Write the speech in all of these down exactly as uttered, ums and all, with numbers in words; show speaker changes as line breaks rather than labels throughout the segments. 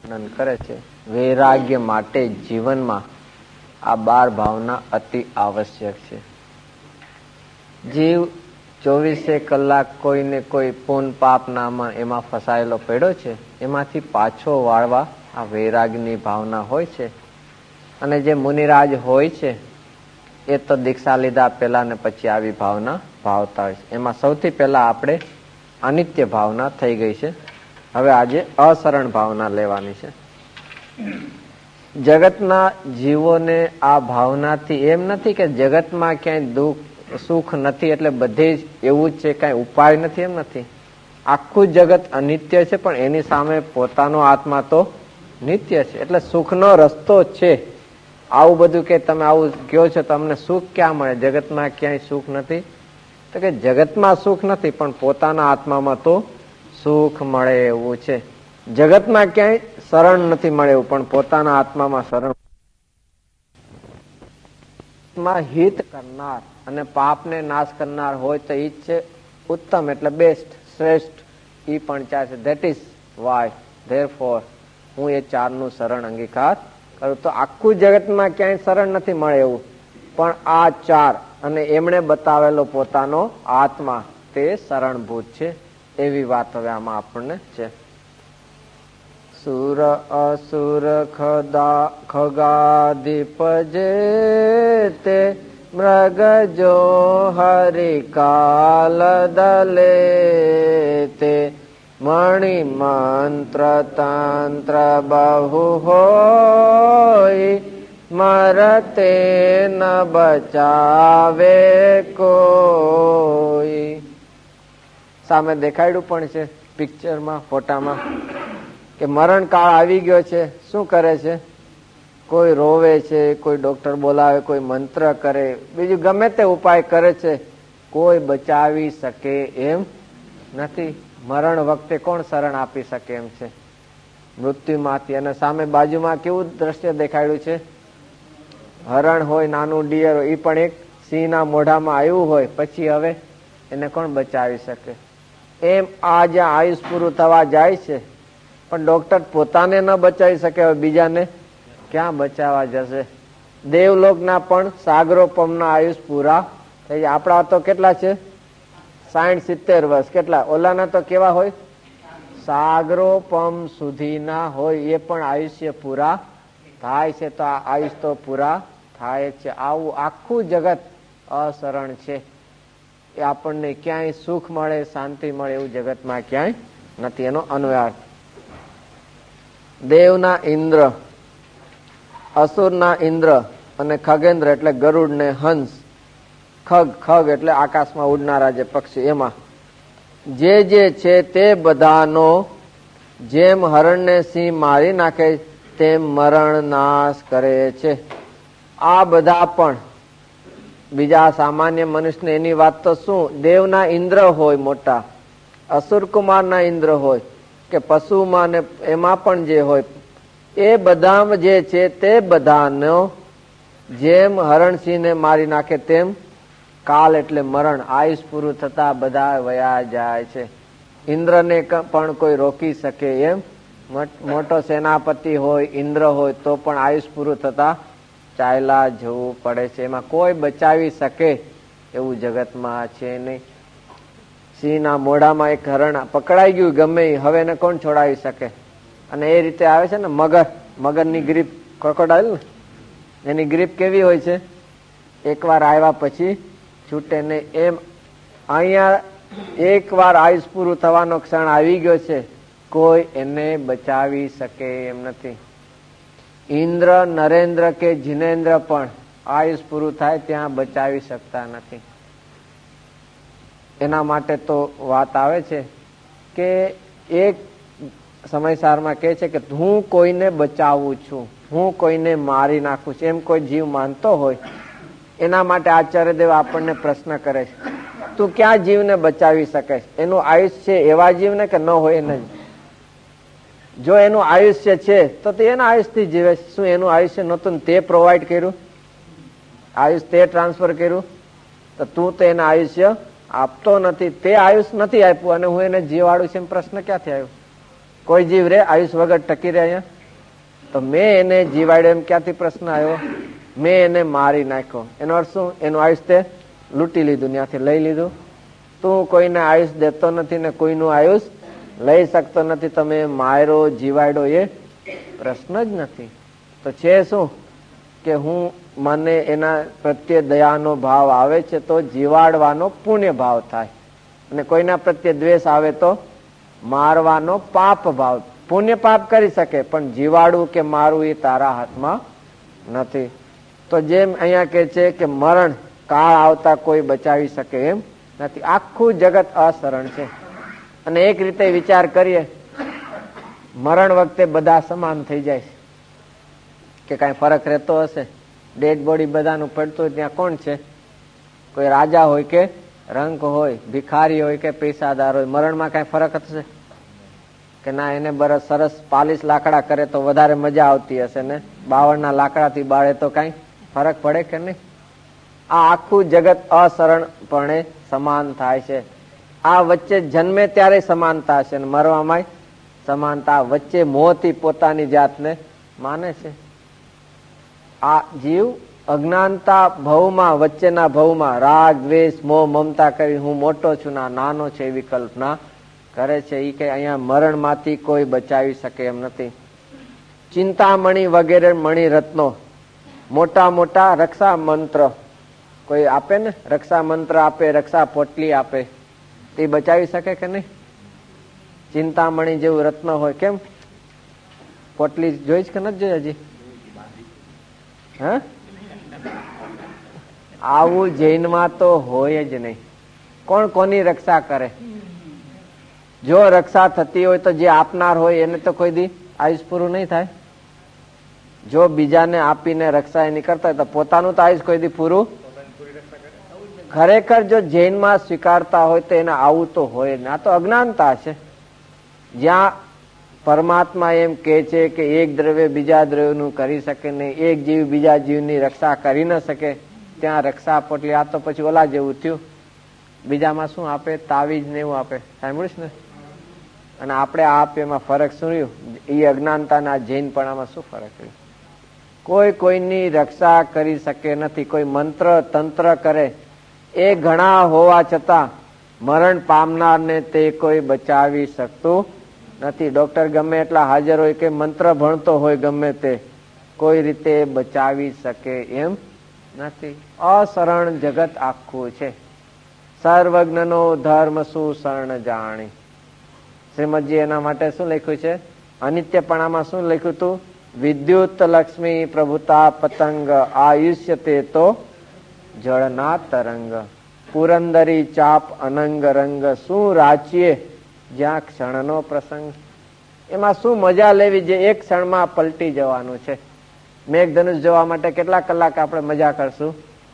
વર્ણન કરે છે. વૈરાગ્ય માટે જીવનમાં આ બાર ભાવના અતિ આવશ્યક છે. જીવ ચોવીસે કલાક કોઈને કોઈ પૂન પાપ નામાં એમાં ફસાયેલો પડ્યો છે. એમાંથી પાછો વાળવા આ વૈરાગની ભાવના હોય છે. અને જે મુનિરાજ હોય છે એ તો દીક્ષા લીધા પહેલા ને પછી આવી ભાવના ભાવતા હોય છે. એમાં સૌથી પહેલા આપણે અનિત્ય ભાવના થઈ ગઈ છે. હવે આજે અસરણ ભાવના લેવાની છે. જગતના જીવોને આ ભાવનાથી એમ નથી કે જગતમાં ક્યાંય દુઃખ સુખ નથી એટલે બધે જ એવું જ છે, કઈ ઉપાય નથી, એમ નથી. આખું જગત અનિત્ય છે પણ એની સામે પોતાનો આત્મા તો નિત્ય છે. એટલે સુખનો રસ્તો છે. આવું બધું કે તમે આવું કહો છો તમને સુખ ક્યાં મળે? જગતમાં ક્યાંય સુખ નથી. તો કે જગતમાં સુખ નથી પણ પોતાના આત્મામાં તો સુખ મળે એવું છે. જગતમાં ક્યાંય શરણ નથી મળે એવું પણ પોતાના આત્મામાં શરણ. હિત કરનાર અને પાપને નાશ કરનાર હોય તો ઈ છે ઉત્તમ, એટલે બેસ્ટ, શ્રેષ્ઠ. ઈ પણ ચાલશે. ધેટ ઇઝ વાય ધેરફોર હું એ ચારનું શરણ અંગીકાર કરું. તો આખું જગતમાં ક્યાંય શરણ નથી મળે એવું પણ આ ચાર અને એમણે બતાવેલો પોતાનો આત્મા તે શરણભૂત છે. એવી વાત હવે આમાં આપણને છે. સુર અસુર ખદા ખગાધિપ જે તે મૃગ જો હરિકાલ દલે તે મણિ મંત્ર તંત્ર બહુ હોય મરતે ન બચાવે કોઈ. સામે દેખાડ્યું પણ છે પિક્ચરમાં, ફોટામાં, કે મરણ કાળ આવી ગયો છે. શું કરે છે? કોઈ રોવે છે, કોઈ ડોક્ટર બોલાવે, કોઈ મંત્ર કરે, બીજું ગમે તે ઉપાય કરે છે, કોઈ બચાવી શકે એમ નથી. મરણ વખતે કોણ શરણ આપી શકે એમ છે? મૃત્યુમાંથી. અને સામે બાજુમાં કેવું દ્રશ્ય દેખાડ્યું છે? હરણ હોય, નાનું ડિયર હોય, એ પણ એક સિંહના મોઢામાં આવ્યું હોય પછી હવે એને કોણ બચાવી શકે? એમ આ જ્યાં આયુષ પૂરું થવા જાય છે પણ ડોક્ટર પોતાને ન બચાવી શકે, હવે બીજાને ક્યાં બચાવવા જશે? દેવલોકના પણ સાગરોપમના આયુષ પૂરા થઈ જાય. આપણા તો કેટલા છે? સાઠ સિત્તેર વર્ષ. કેટલા? ઓલાના તો કેવા હોય? સાગરોપમ સુધીના હોય. એ પણ આયુષ્ય પૂરા થાય છે. તો આ આયુષ તો પૂરા થાય છે. આવું આખું જગત અસરણ છે. એ આપણને ક્યાંય સુખ મળે, શાંતિ મળે એવું જગતમાં ક્યાંય નથી. એનો અન્વય દેવના ઇન્દ્ર, અસુરના ઇન્દ્ર અને ખગેન્દ્ર એટલે ગરુડ ને હંસ. ખગ ખગ એટલે આકાશમાં ઉડનારા જે પક્ષી. એમાં જે જે છે તે બધાનો જેમ હરણને સિંહ મારી નાખે તેમ મરણ નાશ કરે છે. આ બધા પણ બીજા સામાન્ય મનુષ્યને એની વાત તો શું? દેવના ઇન્દ્ર હોય મોટા, અસુર કુમારના ઇન્દ્ર હોય કે પશુમાં ને એમાં પણ જે હોય, એ બધા જે છે તે બધાનો જેમ હરણસિંહને મારી નાખે તેમ કાલ એટલે મરણ, આયુષ પૂરું થતા બધા વયા જાય છે. ઇન્દ્રને પણ કોઈ રોકી શકે એમ? મોટો સેનાપતિ હોય, ઇન્દ્ર હોય તો પણ આયુષ પૂરું થતા ચાલ્યા જવું પડે છે. એમાં કોઈ બચાવી શકે એવું જગતમાં છે નહીં. સિંહના મોઢામાં એક હરણ પકડાઈ ગયું ગમે, હવે એને કોણ છોડાવી શકે? અને એ રીતે આવે છે ને મગર, મગરની ગ્રીપ, ક્રોકોડાઇલ ને એની ગ્રીપ કેવી હોય છે? એક વાર આવ્યા પછી છૂટે નહીં. એમ અહીંયા એક વાર આયુષ પૂરું થવાનો ક્ષણ આવી ગયો છે, કોઈ એને બચાવી શકે એમ નથી. ઇન્દ્ર, નરેન્દ્ર કે જીનેન્દ્ર પણ આયુષ પૂરું થાય ત્યાં બચાવી શકતા નથી. એના માટે તો વાત આવે છે કે એક સમયસારમાં કહે છે કે હું કોઈને બચાવું છું, હું કોઈને મારી નાખું છું, એમ કોઈ જીવ માનતો હોય એના માટે આચાર્યદેવ આપણને પ્રશ્ન કરે છે, તું ક્યાં જીવને બચાવી શકે? એનું આયુષ્ય છે એવા જીવને કે ન હોય એને? જો એનું આયુષ્ય છે તો એના આયુષ્યથી જીવે. શું એનું આયુષ્ય નહોતું તે પ્રોવાઈડ કર્યું? આયુષ તે ટ્રાન્સફર કર્યું? તો તું તો એને આયુષ્ય આપતો નથી. તે આયુષ નથી આપ્યું અને હું એને જીવાડું છું એમ પ્રશ્ન ક્યાંથી આવ્યો? કોઈ જીવ રે આયુષ વગર ટકી રહે અહીંયા? તો મેં એને જીવાડ્યો એમ ક્યાંથી પ્રશ્ન આવ્યો? મેં એને મારી નાખ્યો. એનો અર્થ શું? એનું આયુષ તે લૂંટી લીધું, ત્યાંથી લઈ લીધું. તું કોઈને આયુષ દેતો નથી ને કોઈનું આયુષ લઈ શકતો નથી. તમે માર્યો, જીવાડ્યો એ પ્રશ્ન જ નથી. તો છે શું કે હું મને એના પ્રત્યે દયાનો ભાવ આવે છે તો જીવાડવાનો પુણ્ય ભાવ થાય, અને કોઈના પ્રત્યે દ્વેષ આવે તો મારવાનો પાપ ભાવ. પુણ્ય પાપ કરી શકે પણ જીવાડવું કે મારવું એ તારા હાથમાં નથી. તો જેમ અહીંયા કે છે કે મરણ કાળ આવતા કોઈ બચાવી શકે એમ નથી. આખું જગત અસરણ છે. અને એક રીતે વિચાર કરીએ, મરણ વખતે બધા સમાન થઈ જાય છે કે કઈ ફરક રહેતો હશે? ડેડ બોડી બધાનું પડતું હોય ત્યાં કોણ છે? કોઈ રાજા હોય કે રંક હોય, ભિખારી હોય કે પૈસાદાર હોય, મરણમાં કઈ ફરક હશે કે ના? એને બરસ સરસ પાલીસ લાકડા કરે તો વધારે મજા આવતી હશે ને બાવળના લાકડાથી બાળે તો કઈ ફરક પડે કે નહીં? આ આખું જગત અસરણપણે સમાન થાય છે. આ વચ્ચે જન્મે ત્યારે સમાનતા છે અને મરવામાં સમાનતા. વચ્ચે મોહથી પોતાની જાતને માને છે. આ જીવ અજ્ઞાનતા ભવમાં, વચ્ચેના ભવમાં રાગ, દ્વેષ, મોહ, મમતા કરી હું મોટો છું ના નાનો છે એવી કલ્પના કરે છે. એ કે અહીંયા મરણ માંથી કોઈ બચાવી શકે એમ નથી. ચિંતામણી વગેરે મણી રત્નો, મોટા મોટા રક્ષા મંત્ર કોઈ આપે ને, રક્ષા મંત્ર આપે, રક્ષા પોટલી આપે, તે બચાવી શકે કે નહીં? ચિંતામણી જેવું રત્ન હોય, કેમ પોટલી જોઈ જ કે નથી જોઈ હજી? હે, આવું જૈનમાં તો હોય જ નહીં. કોણ કોની રક્ષા કરે? જો રક્ષા થતી હોય તો જે આપનાર હોય એને તો કોઈ દી આયુષ પૂરું નહીં થાય. જો બીજાને આપીને રક્ષા એની કરતા હોય તો પોતાનું તો આયુષ કોઈ દી પૂરું. ખરેખર જો જૈનમાં સ્વીકારતા હોય તો એને આવું તો હોય ને. આ તો અજ્ઞાનતા છે. જ્યાં પરમાત્મા એમ કે છે કે એક દ્રવ્ય બીજા દ્રવ્યનું કરી શકે નહીં, એક જીવ બીજા જીવની રક્ષા કરી ન શકે, ત્યાં રક્ષા પોટલી. આ તો પછી ઓલા જેવું થયું. બીજામાં શું આપે? તાવીજ ને એવું આપે, સાંભળ્યું ને? અને આપણે આ આપીએ એમાં ફરક શું રહ્યું? એ અજ્ઞાનતાના જૈનપણામાં શું ફરક રહ્યું? કોઈ કોઈની રક્ષા કરી શકે નથી. કોઈ મંત્ર તંત્ર કરે એ ઘણા હોવા છતાં મરણ પામનારને તે કોઈ બચાવી શકતું નથી. ડોક્ટર ગમે એટલા હાજર હોય કે મંત્ર ભણતો હોય ગમે તે, કોઈ રીતે બચાવી શકે એમ નથી. અશરણ જગત આખું છે. સર્વજ્ઞનો ધર્મ શું શરણ જાણી. શ્રીમદજી એના માટે શું લખ્યું છે? અનિત્યપણામાં શું લખ્યું હતું? વિદ્યુત લક્ષ્મી પ્રભુતા પતંગ આયુષ્ય તે તો જળના તરંગ. પુરંદરી ચાપ અનંગ રંગ શું રાચીએ જ્યાં ક્ષણનો પ્રસંગ. એમાં શું મજા લેવી જે એક ક્ષણમાં પલટી જવાનું છે. મેઘધનુષ જોવા માટે કેટલા કલાક આપણે મજા કરશું?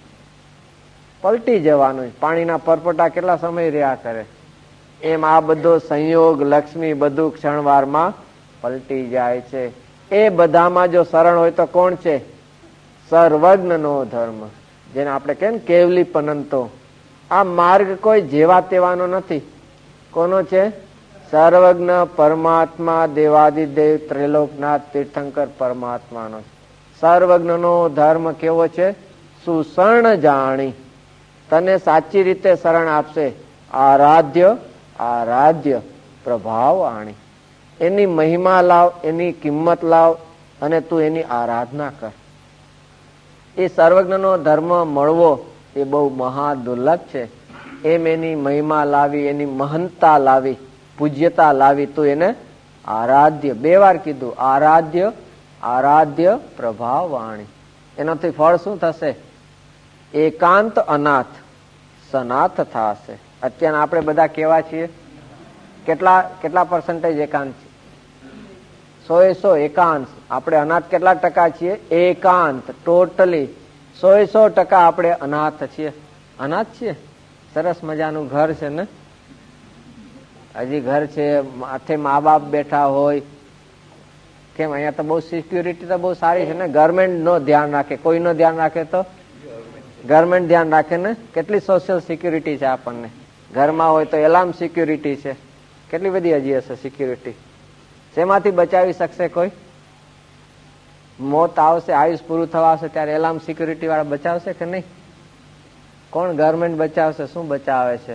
પલટી જવાનું. પાણીના પરપોટા કેટલા સમય રહ્યા કરે. એમ આ બધો સંયોગ, લક્ષ્મી બધું ક્ષણવારમાં પલટી જાય છે. એ બધામાં જો શરણ હોય તો કોણ છે? સર્વજ્ઞનો ધર્મ, જેને આપણે કેમ કેવલી પનંતો. આ માર્ગ કોઈ જેવા તેવાનો નથી. કોનો છે? સર્વજ્ઞ પરમાત્મા દેવાદિદેવ ત્રિલોકનાથ તીર્થંકર પરમાત્માનો. સર્વજ્ઞનો ધર્મ કેવો છે? સુશરણ જાણી. તને સાચી રીતે શરણ આપશે. આરાધ્ય આરાધ્ય પ્રભાવ આણી. એની મહિમા લાવ, એની કિંમત લાવ અને તું એની આરાધના કર. એ સર્વજ્ઞનો ધર્મ મળવો એ બહુ મહા દુર્લભ છે. એમ એની મહિમા લાવી, એની મહંતા લાવી, પૂજ્યતા લાવી, તું એને આરાધ્ય, બે વાર કીધું, આરાધ્ય આરાધ્ય પ્રભાવ વાણી. એનાથી ફળ શું થશે? એકાંત અનાથ સનાથ થશે. અત્યારે આપણે બધા કેવા છીએ? કેટલા કેટલા પર્સન્ટેજ એકાંત છે? સો એ સો એકાંત. આપણે અનાથ કેટલા ટકા છીએ? એકાંત. ટોટલી સો એ સો ટકા આપણે અનાથ છીએ. અનાથ છીએ. સરસ મજાનું ઘર છે ને, હજી ઘર છે, માથે મા બાપ બેઠા હોય. કેમ અહીંયા તો બહુ સિક્યુરિટી તો બહુ સારી છે ને. ગવર્મેન્ટ નો ધ્યાન રાખે, કોઈ નો ધ્યાન રાખે તો ગવર્મેન્ટ ધ્યાન રાખે ને. કેટલી સોશિયલ સિક્યુરિટી છે આપણને. ઘરમાં હોય તો એલાર્મ સિક્યુરિટી છે. કેટલી બધી હજી હશે સિક્યુરિટી. શેમાંથી બચાવી શકશે કોઈ? મોત આવશે, આયુષ પૂરું થવા આવશે ત્યારે એલાર્મ સિક્યુરિટી વાળા બચાવશે કે નહીં? કોણ ગવર્મેન્ટ બચાવશે? શું બચાવે છે?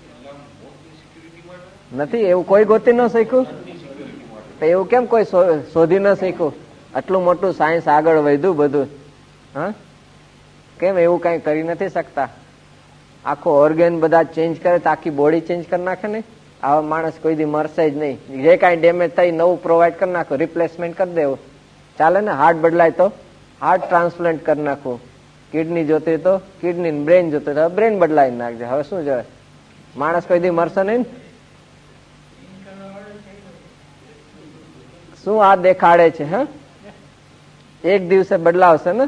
નથી એવું કોઈ ગોતી ન શીખ્યું? એવું કેમ કોઈ શોધી ન શીખ્યું? આટલું મોટું સાયન્સ આગળ વધ્યું બધું, હા, કેમ એવું કઈ કરી નથી શકતા? આખો ઓર્ગેન બધા ચેન્જ કરે તો આખી બોડી ચેન્જ કરી નાખે ને. આવા માણસ કોઈ દી મરશે જ નહીં. જે કાંઈ ડેમેજ થઈ નવું પ્રોવાઈડ કરી નાખો, રિપ્લેસમેન્ટ કરી દેવું, ચાલે ને. હાર્ટ બદલાય તો હાર્ટ ટ્રાન્સપ્લાન્ટ કરી નાખવું, કિડની જોતી તો કિડની, બ્રેન જોતી તો બ્રેન બદલાવી નાખજે. હવે શું જોઈએ? માણસ કોઈ દી મરશે નહીં. શું આ દેખાડે છે? હા, એક દિવસે બદલાવશે ને.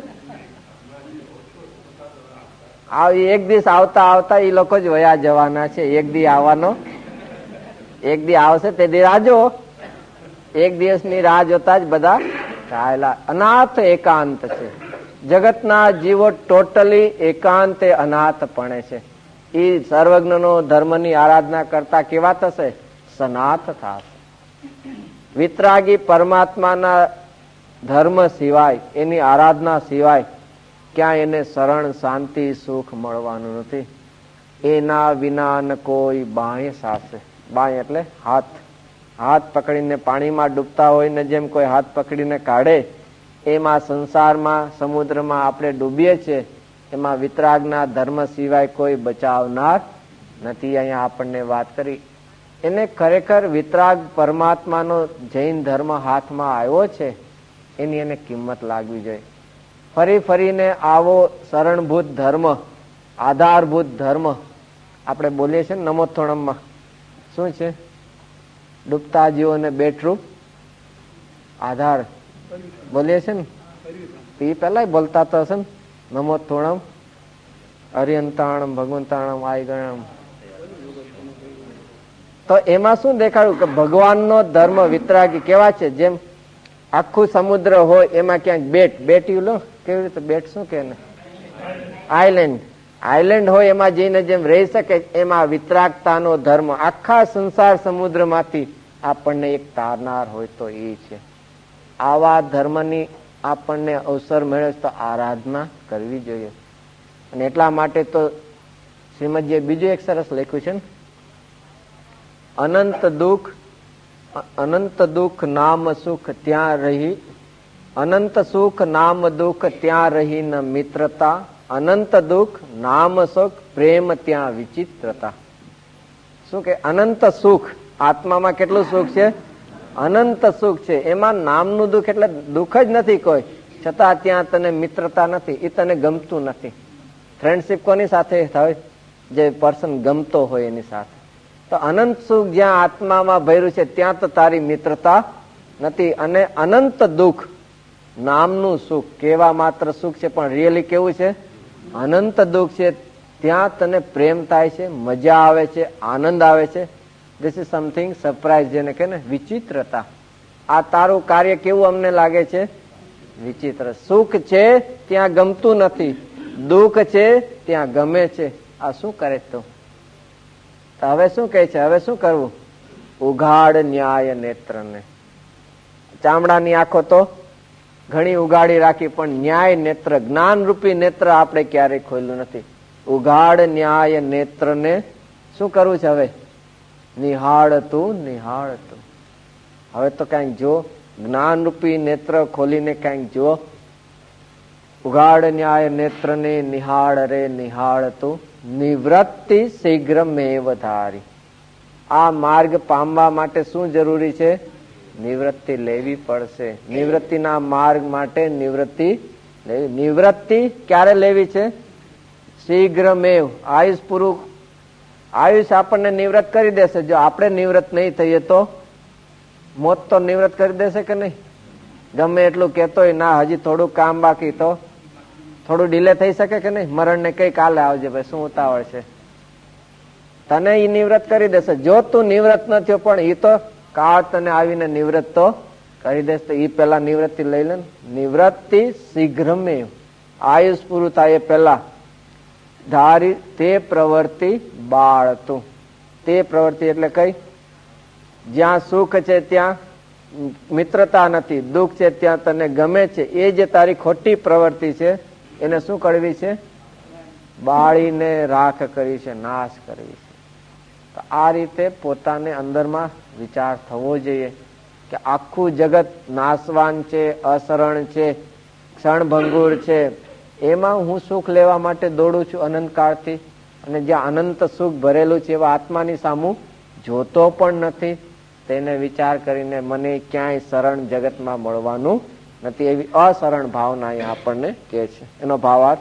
એક દિવસ આવતા આવતા એ લોકો જ વયા જવાના છે. એક દી આવવાનો, એક દી આવશે તે દી રાહ જો. એક દિવસની રાહ જોતા જ બધા રાયેલા. અનાથ એકાંત છે. જગતના જીવો ટોટલી એકાંતે અનાથ પડે છે. એ સર્વજ્ઞનો ધર્મની આરાધના કરતા કેવા થશે? સનાથ થશે. વિતરાગી પરમાત્માના ધર્મ સિવાય, એની આરાધના સિવાય ક્યાં એને શરણ, શાંતિ, સુખ મળવાનું નથી. એના વિના ન કોઈ બાહ્ય સાસે. બાહ્ય એટલે હાથ. હાથ પકડીને પાણીમાં ડૂબતા હોય ને જેમ કોઈ હાથ પકડીને કાઢે, એમાં સંસારમાં, સમુદ્રમાં આપણે ડૂબીએ છીએ. એમાં વિતરાગના ધર્મ સિવાય કોઈ બચાવનાર નથી. અહીંયા આપણને વાત કરી. એને ખરેખર વિતરાગ પરમાત્માનો જૈન ધર્મ હાથમાં આવ્યો છે, એની એને કિંમત લાગવી જોઈએ. ફરી ફરીને આવો શરણભૂત ધર્મ, આધારભૂત ધર્મ આપણે બોલીએ છીએ ને નમોથોણમમાં. શું છે? ડૂબતા જીવોને બેટરૂપ આધાર બોલીએ છીએ ને. એ પેલા બોલતા તો હશે ને. નમોથોણમ હરિયંતાણમ ભગવંતાણમ આય ગણમ. તો એમાં શું દેખાડ્યું કે ભગવાનનો ધર્મ વિતરાગી કેવા છે? જેમ આખું સમુદ્ર હોય એમાં ક્યાંક બેટ, બેટ યુ લો કેવી રીતે બેટ શું કે આઈલેન્ડ, આઈલેન્ડ હોય એમાં જઈને જેમ રહી શકે, એમાં વિતરાગતાનો ધર્મ આખા સંસાર સમુદ્ર માંથી આપણને એક તારનાર હોય તો એ છે. આવા ધર્મની આપણને અવસર મળે તો આરાધના કરવી જોઈએ. અને એટલા માટે તો શ્રીમદજીએ બીજું એક સરસ લખ્યું છે ને, અનંત દુઃખ, અનંત દુઃખ નામ સુખ ત્યાં રહી, અનંત સુખ નામ દુઃખ ત્યાં રહી ન મિત્રતા, અનંત દુઃખ નામ સુખ પ્રેમ ત્યાં વિચિત્રતા. શું કે અનંત સુખ? આત્મામાં કેટલું સુખ છે? અનંત સુખ છે. એમાં નામનું દુઃખ એટલે દુઃખ જ નથી કોઈ, છતાં ત્યાં તને મિત્રતા નથી, એ તને ગમતું નથી. ફ્રેન્ડશીપ કોની સાથે થાય? જે પર્સન ગમતો હોય એની સાથે. તો અનંત સુખ જ્યાં આત્મામાં ભર્યું છે ત્યાં તો તારી મિત્રતા નથી. અને અનંત દુઃખ નામનું સુખ કેવા માત્ર સુખ છે, પણ રિયલી કેવું છે? અનંત દુઃખ છે. ત્યાં તને પ્રેમ થાય છે, મજા આવે છે, આનંદ આવે છે. ધીસ ઇઝ સમથિંગ સરપ્રાઈઝ, જેને કે ને વિચિત્રતા. આ તારું કાર્ય કેવું અમને લાગે છે? વિચિત્ર. સુખ છે ત્યાં ગમતું નથી, દુઃખ છે ત્યાં ગમે છે. આ શું કરે તું? હવે શું કહે છે? હવે શું કરવું? ઉઘાડ ન્યાય નેત્રને. ચામડાની આંખો તો ઘણી ઉગાડી રાખી, પણ ન્યાય નેત્ર, જ્ઞાન રૂપી નેત્ર આપણે ક્યારેય ખોલ્યું નથી. ઉઘાડ ન્યાય નેત્રને શું કરવું છે? હવે નિહાળતું, નિહાળતું. હવે તો કઈક જો, જ્ઞાન રૂપી નેત્ર ખોલીને કઈક જો. ઉઘાડ ન્યાય નેત્રને નિહાળ રે નિહાળતું, નિવૃત્તિ શીઘ્ર મેવ ધારી. આ માર્ગ પામવા માટે શું જરૂરી છે? નિવૃત્તિ લેવી પડશે. નિવૃત્તિના માર્ગ માટે નિવૃત્તિ લેવી. નિવૃત્તિ ક્યારે લેવી છે? શીઘ્ર મેવ. આયુષ પૂરું, આયુષ આપણને નિવૃત્ત કરી દેશે. જો આપણે નિવૃત્ત નહીં થઈએ તો મોત તો નિવૃત્ત કરી દેશે કે નહીં? ગમે એટલું કહેતો હોય ના હજી થોડું કામ બાકી, તો થોડું ડીલે થઈ શકે કે નહીં? મરણ ને કઈ કાલે આવજે ભાઈ, શું ઉતાવળ છે? તને ઈ નિવૃત્ત કરી દેશે. જો તું નિવૃત્ત ન થયો પણ ઈ તો કાળ તને આવીને નિવૃત્ત તો કરી દેશે. તો ઈ પેલા નિવૃત્તિ લઈ લે. નિવૃત્તિ શીઘ્રમે, આયુષ પૂરું થાય એ પેલા ધારી તે પ્રવૃત્તિ બાળતું. તે પ્રવૃત્તિ એટલે કઈ? જ્યાં સુખ છે ત્યાં મિત્રતા નથી, દુઃખ છે ત્યાં તને ગમે છે, એ જે તારી ખોટી પ્રવૃત્તિ છે એને શું કરવી છે? બાળીને રાખ કરવી છે, નાશ કરવી છે. તો આ રીતે પોતાને અંદરમાં વિચાર થવો જોઈએ કે આખું જગત નાશવાન છે, અસરણ છે, ક્ષણભંગુર છે, એમાં હું સુખ લેવા માટે દોડું છું અનંતકાળથી, અને જ્યાં અનંત સુખ ભરેલું છે એવા આત્માની સામું જોતો પણ નથી. તેને વિચાર કરીને મને ક્યાંય શરણ જગતમાં મળવાનું નથી, એવી અશરણ ભાવના અહીંયા આપણને કહે છે. એનો ભાવાર્થ,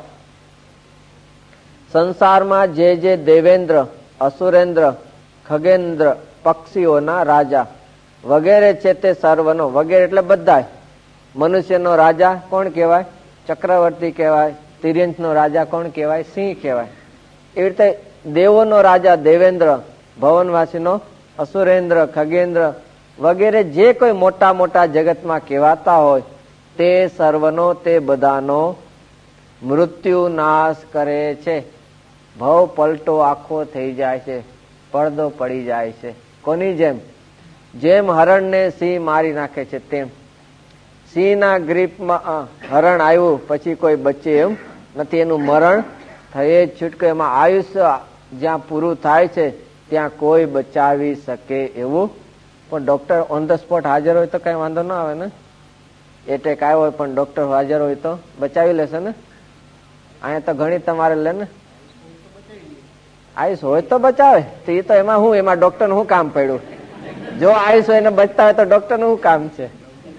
સંસારમાં જે જે દેવેન્દ્ર, અસુરેન્દ્ર, ખગેન્દ્ર, પક્ષીઓના રાજા વગેરે છે તે સર્વનો, વગેરે એટલે બધા. મનુષ્યનો રાજા કોણ કહેવાય? ચક્રવર્તી કહેવાય. તિર્યંશનો રાજા કોણ કહેવાય? સિંહ કહેવાય. એવી રીતે દેવોનો રાજા દેવેન્દ્ર, ભવનવાસીનો અસુરેન્દ્ર, ખગેન્દ્ર વગેરે જે કોઈ મોટા મોટા જગતમાં કહેવાતા હોય તે સર્વનો, તે બધાનો મૃત્યુ નાશ કરે છે. ભવ પલટો આખો થઈ જાય છે, પડદો પડી જાય છે. કોની જેમ? જેમ હરણને સિંહ મારી નાખે છે તેમ. સિંહના ગ્રીપમાં હરણ આવ્યું પછી કોઈ બચે એમ નથી, એનું મરણ થયે જ છૂટકે. એમાં આયુષ્ય જ્યાં પૂરું થાય છે ત્યાં કોઈ બચાવી શકે એવું. પણ ડોક્ટર ઓન ધ સ્પોટ હાજર હોય તો કઈ વાંધો ના આવે ને. એટેક આવ્યો હોય પણ ડોક્ટર હાજર હોય તો બચાવી લેશે ને. અહીંયા તો ઘણી તમારે લે ને, આયુષ હોય તો બચાવે. તો એ તો એમાં હું, એમાં ડોક્ટર નું શું કામ પડ્યું? જો આયુષ હોય ને બચતા હોય તો ડોક્ટર નું શું કામ છે?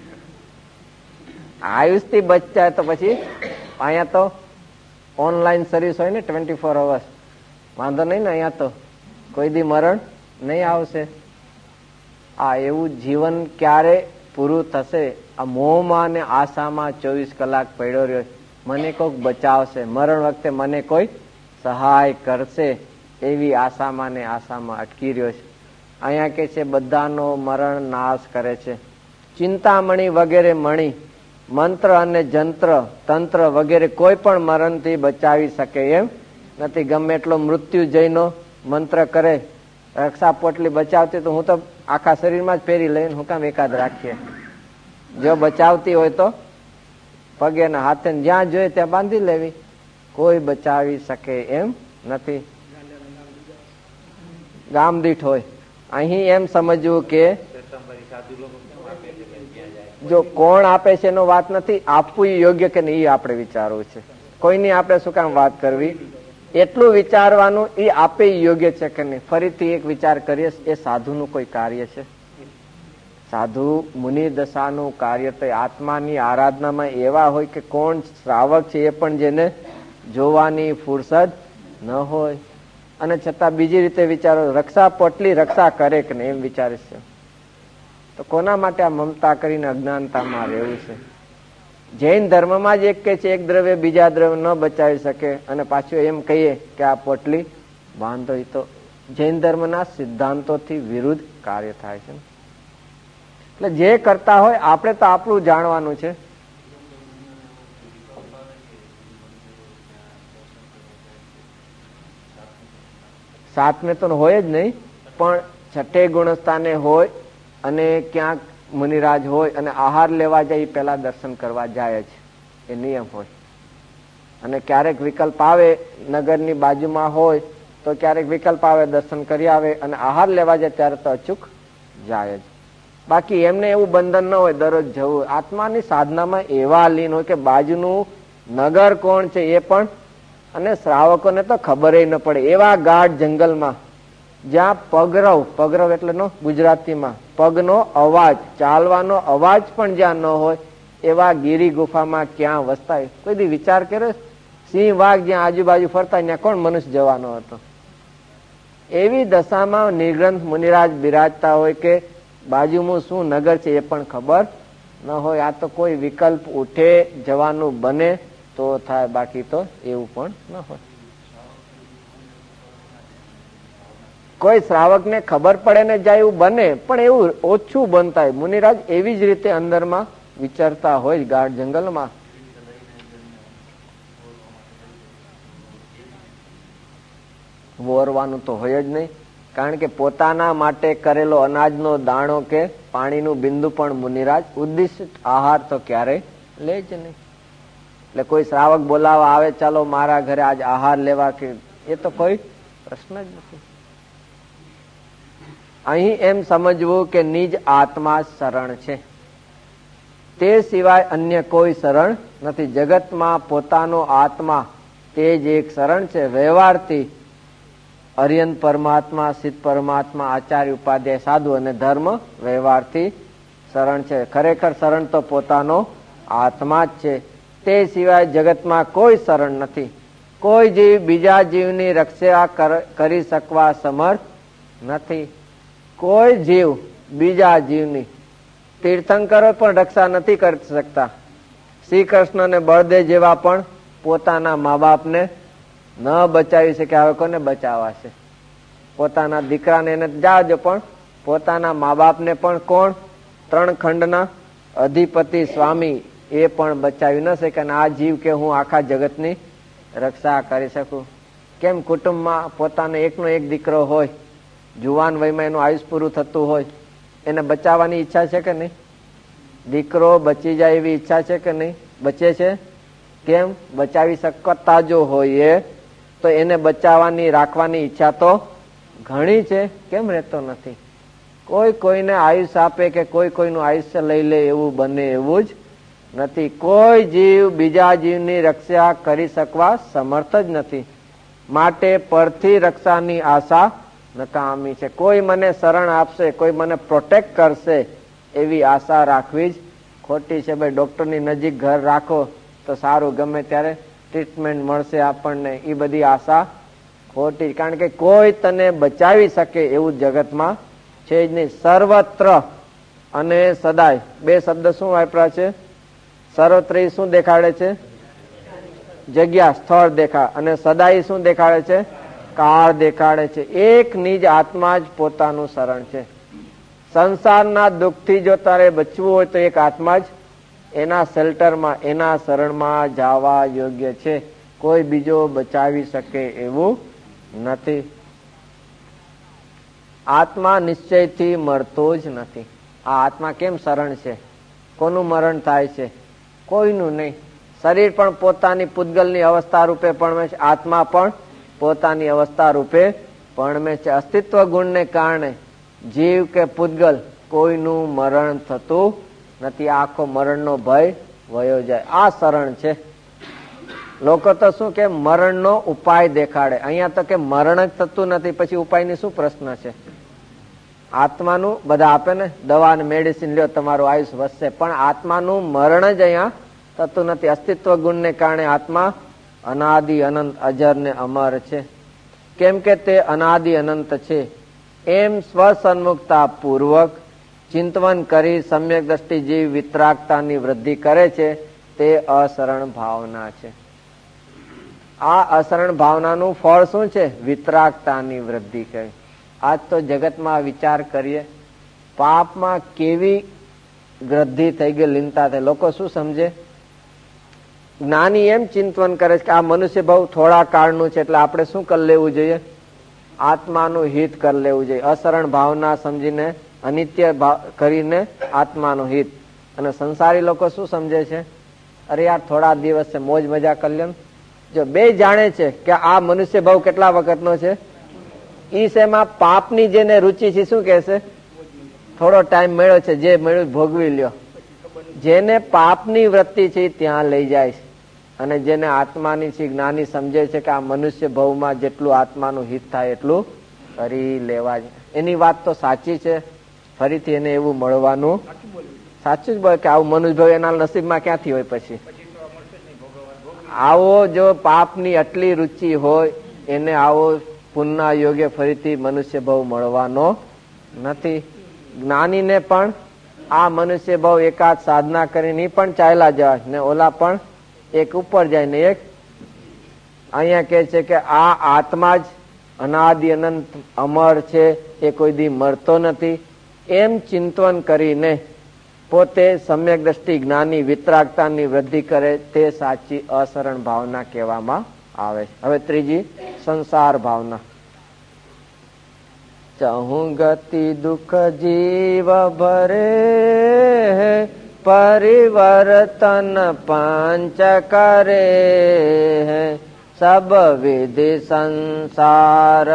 આયુષ થી બચતા તો પછી અહીંયા તો ઓનલાઈન સર્વિસ હોય ને ટ્વેન્ટી ફોર અવર્સ, વાંધો નહીં ને. અહીંયા તો કોઈ દી મરણ નહીં આવશે. આ એવું જીવન ક્યારે પૂરું થશે? આ મોહમાં ને આશામાં ચોવીસ કલાક પડ્યો રહ્યો, મને કોઈક બચાવશે, મરણ વખતે મને કોઈ સહાય કરશે, એવી આશામાં ને આશામાં અટકી રહ્યો છે. અહીંયા કે છે બધાનો મરણ નાશ કરે છે. ચિંતામણી વગેરે મણી, મંત્ર અને જંત્ર, તંત્ર વગેરે કોઈ પણ મરણથી બચાવી શકે એમ નથી. ગમે એટલો મૃત્યુ જઈનો મંત્ર કરે, રક્ષા પોટલી બચાવતી તો હું તો આખા શરીરમાં જ પહેરી લઈને હું કામ એકાદ રાખીએ. જો બચાવતી હોય તો પગે ના હાથે જ્યાં જોઈએ ત્યાં બાંધી લેવી. કોઈ બચાવી શકે એમ નથી. ગામ દીઠ હોય. અહીં એમ સમજવું કે જો કોણ આપે છે એનો વાત નથી, આપવું યોગ્ય કે નહીં એ આપણે વિચારવું છે. કોઈની આપણે શું કામ વાત કરવી, એટલું વિચારવાનું એ આપે યોગ્ય છે કે નહીં. ફરીથી એક વિચાર કરીએ, એ સાધુનું કોઈ કાર્ય છે? સાધુ મુનિ દશાનું કાર્ય તો આત્માની આરાધનામાં એવા હોય કે કોણ શ્રાવક છે એ પણ જેને જોવાની ફુરસદ ન હોય, અને છતાં બીજી રીતે વિચારો, રક્ષા પોટલી રક્ષા કરે કે નહીં એમ વિચારે છે. તો કોના માટે આ મમતા કરીને અજ્ઞાનતામાં રહેવું છે? જૈન ધર્મમાં જ એક કે છે એક દ્રવ્ય બીજા દ્રવ્ય ન બચાવી શકે, અને પાછું એમ કહીએ કે આ પોટલી બાંધો. તો જૈન ધર્મના સિદ્ધાંતોથી વિરુદ્ધ કાર્ય થાય છે. એટલે જે કરતા હોય આપણે તો આપણું જાણવાનું છે. સાતમે તો હોય જ નહીં, પણ છઠ્ઠે ગુણસ્થાને હોય અને ક્યાંક મુનિરાજ હોય અને આહાર લેવા જાય પેલા દર્શન કરવા જાય જ, એ નિયમ હોય. અને ક્યારેક વિકલ્પ આવે, નગરની બાજુમાં હોય તો ક્યારેક વિકલ્પ આવે, દર્શન કરી આવે, અને આહાર લેવા જાય ત્યારે તો અચૂક જાય જ. બાકી એમને એવું બંધન ન હોય દરરોજ જવું. આત્માની સાધનામાં એવા લીન હોય કે બાજુનું નગર કોણ છે એ પણ, અને શ્રાવકોને તો ખબર ન પડે. એવા ગાઢ જંગલમાં જ્યાં પગરવ, પગરવ એટલે નો ગુજરાતીમાં પગનો અવાજ, ચાલવાનો અવાજ પણ જ્યાં ન હોય, એવા ગીરી ગુફામાં ક્યાં વસતા? કોઈ દી વિચાર કર્યો? સિંહ વાઘ જ્યાં આજુબાજુ ફરતા ત્યાં કોણ મનુષ્ય જવાનો હતો? એવી દશામાં નિર્ગ્રંથ મુનિરાજ બિરાજતા હોય કે બાજુમાં શું નગર છે એ પણ ખબર ન હોય. આ તો કોઈ વિકલ્પ ઉઠે જવાનું બને તો થાય, બાકી તો એવું પણ ન હોય. કોઈ શ્રાવક ને ખબર પડે ને જાય એવું બને, પણ એવું ઓછું બનતા. મુનિરાજ એવી જ રીતે અંદરમાં વિચારતા હોય ગાઢ જંગલમાં. વોરવાનું તો હોય જ નહીં, કારણ કે પોતાના માટે કરેલો અનાજનો દાણો કે પાણીનું બિંદુ પણ મુનિરાજ ઉદ્દિષ્ટ આહાર તો ક્યારેય લે જ નહીં. એટલે કોઈ શ્રાવક બોલાવા આવે, ચાલો મારા ઘરે આજ આહાર લેવા, કે એ તો કોઈ પ્રશ્ન જ નથી. અહીં એમ સમજવું કે નિજ આત્મા શરણ છે, તે સિવાય અન્ય કોઈ શરણ નથી. જગતમાં પોતાનો આત્મા તે જ એક શરણ છે. વ્યવહારથી અર્યંત પરમાત્મા, સિદ્ધ પરમાત્મા, આચાર્ય ઉપાધ્યાય સાધુ અને ધર્મ વ્યવહારથી શરણ છે. ખરેખર શરણ તો પોતાનો આત્મા જ છે. તે સિવાય જગતમાં કોઈ શરણ નથી. કોઈ જીવ બીજા જીવની રક્ષા કરી શકવા સમર્થ નથી. કોઈ જીવ બીજા જીવની, તીર્થંકરો પણ રક્ષા નથી કરી શકતા. શ્રી કૃષ્ણ અને બળદેવ જેવા પણ પોતાના મા બાપને ન બચાવી શકે. હવે કોને બચાવવા છે? પોતાના દીકરાને એને જાજો, પણ પોતાના મા બાપને પણ કોણ? ત્રણ ખંડના અધિપતિ સ્વામી એ પણ બચાવી ન શકે. અને આ જીવ કે હું આખા જગતની રક્ષા કરી શકું કેમ? કુટુંબમાં પોતાને એકનો એક દીકરો હોય, જુવાન વયમાં એનું આયુષ પૂરું થતું હોય, એને બચાવવાની ઈચ્છા છે કે નહીં? દીકરો બચી જાય એવી ઈચ્છા છે કે નહીં? બચે છે. કેમ? બચાવી શકતા જો હોય તો એને બચાવવાની, રાખવાની ઈચ્છા તો ઘણી છે. કેમ રહેતો નથી? કોઈ કોઈને આયુષ આપે કે કોઈ કોઈનું આયુષ્ય લઈ લે એવું બને એવું જ નથી. કોઈ જીવ બીજા જીવની રક્ષા કરી શકવા સમર્થ જ નથી. માટે પરથી રક્ષાની આશા નકામી છે. કોઈ મને શરણ આપશે, કોઈ મને પ્રોટેક્ટ કરશે એવી આશા રાખવી જ ખોટી છે. ભાઈ ડોક્ટરની નજીક ઘર રાખો તો સારું, ગમે ત્યારે ટ્રીટમેન્ટ મળશે આપણને, એ બધી આશા ખોટી. કારણ કે કોઈ તને બચાવી શકે એવું જગતમાં છે જ નહીં. સર્વત્ર અને સદાય બે શબ્દ શું વાપર્યા છે? સર્વત્ર શું દેખાડે છે? જગ્યા, સ્થળ દેખાડે. અને સદાય શું દેખાડે છે? કાળ દેખાડે છે. એક નિજ આત્મા જ પોતાનું શરણ છે. સંસારના દુઃખથી જો તારે બચવું હોય તો એક આત્મા જ એના શેલ્ટરમાં, એના શરણમાં જવા યોગ્ય છે. કોઈ બીજો બચાવી શકે એવું નથી. આત્મા નિશ્ચયથી મરતો જ નથી. આ આત્મા કેમ શરણ છે? કોનું મરણ થાય છે? કોઈનું નહીં. શરીર પણ પોતાની પૂતગલની અવસ્થા રૂપે પણમે છે, આત્મા પણ પોતાની અવસ્થા રૂપે પણમે છે. અસ્તિત્વ ગુણને કારણે જીવ કે પૂતગલ કોઈનું મરણ થતું નથી. આખો મરણનો ભય વયો જાય. આ શરણ છે. લોકો તો શું કે મરણનો ઉપાય દેખાડે, અહીંયા તો કે મરણ જ થતું નથી, પછી ઉપાયની શું પ્રશ્ન છે? આત્માનું બધા આપે ને, દવા અને મેડિસિન લ્યો તમારું આયુષ વધશે, પણ આત્માનું મરણ જ અહીંયા થતું નથી. અસ્તિત્વ ગુણને કારણે આત્મા અનાદિ અનંત અજર ને અમર છે. કેમ કે તે અનાદિ અનંત છે. એમ સ્વસન્મુખતા પૂર્વક ચિંતવન કરી સમ્યક દ્રષ્ટિ જીવ વિતરાગતાની વૃદ્ધિ કરે છે, તે અસરણ ભાવના છે. આ અસરણ ભાવનાનું ફળ શું છે? વિતરાગતાની વૃદ્ધિ કરી. આજ તો જગતમાં વિચાર કરીએ, પાપમાં કેવી વૃદ્ધિ થઈ ગઈ, લીનતા થઈ. લોકો શું સમજે? જ્ઞાની એમ ચિંતવન કરે છે કે આ મનુષ્ય ભાવ થોડા કાળનું છે, એટલે આપણે શું કરી લેવું જોઈએ? આત્માનું હિત કરી લેવું જોઈએ. અસરણ ભાવના સમજીને, અનિત્ય કરીને આત્માનું હિત. અને સંસારી લોકો શું સમજે છે? અરે યાર થોડા દિવસ છે, મોજ મજા કરી લે. જો બે જાણે છે કે આ મનુષ્ય ભાવ કેટલા વખતનો છે, ઈ શેમાં પાપની જેને રુચિ છે શું કે છે? થોડો ટાઈમ મળ્યો છે, જે મળ્યું ભોગવી લ્યો. જેને પાપની વૃત્તિ છે ત્યાં લઈ જાય છે, અને જેને આત્માની છે, જ્ઞાની સમજે છે કે આ મનુષ્ય ભાવમાં જેટલું આત્માનું હિત થાય એટલું કરી લેવા. એની વાત તો સાચી છે, ફરીથી એને એવું મળવાનું સાચું જ બોલે કે આવું મનુષ્ય ભાવ એના નસીબમાં ક્યાંથી હોય? પછી આવો જો પાપની આટલી રુચિ હોય એને આવો પુણ્ય યોગ્ય ફરીથી મનુષ્ય ભાવ મળવાનો નથી. જ્ઞાનીને પણ આ મનુષ્ય ભાવ એકાદ સાધના કરીને પણ ચાલ્યા જાય ને, ઓલા પણ એક ઉપર જાય ને એક અહીંયા કે છે કે આ આત્મા જ અનાદિ અનંત અમર છે, એ કોઈ દી મરતો નથી. એમ ચિંતન કરીને પોતે સમ્યક દ્રષ્ટિ જ્ઞાની વિતરાગતાની વૃદ્ધિ કરે, તે સાચી અસરણ ભાવના કહેવામાં આવે છે. હવે ત્રીજી સંસાર ભાવના. ચહું ગતિ દુઃખ જીવ ભરે, પરિવર્તન પાંચ કરે, સબ વિધિ સંસાર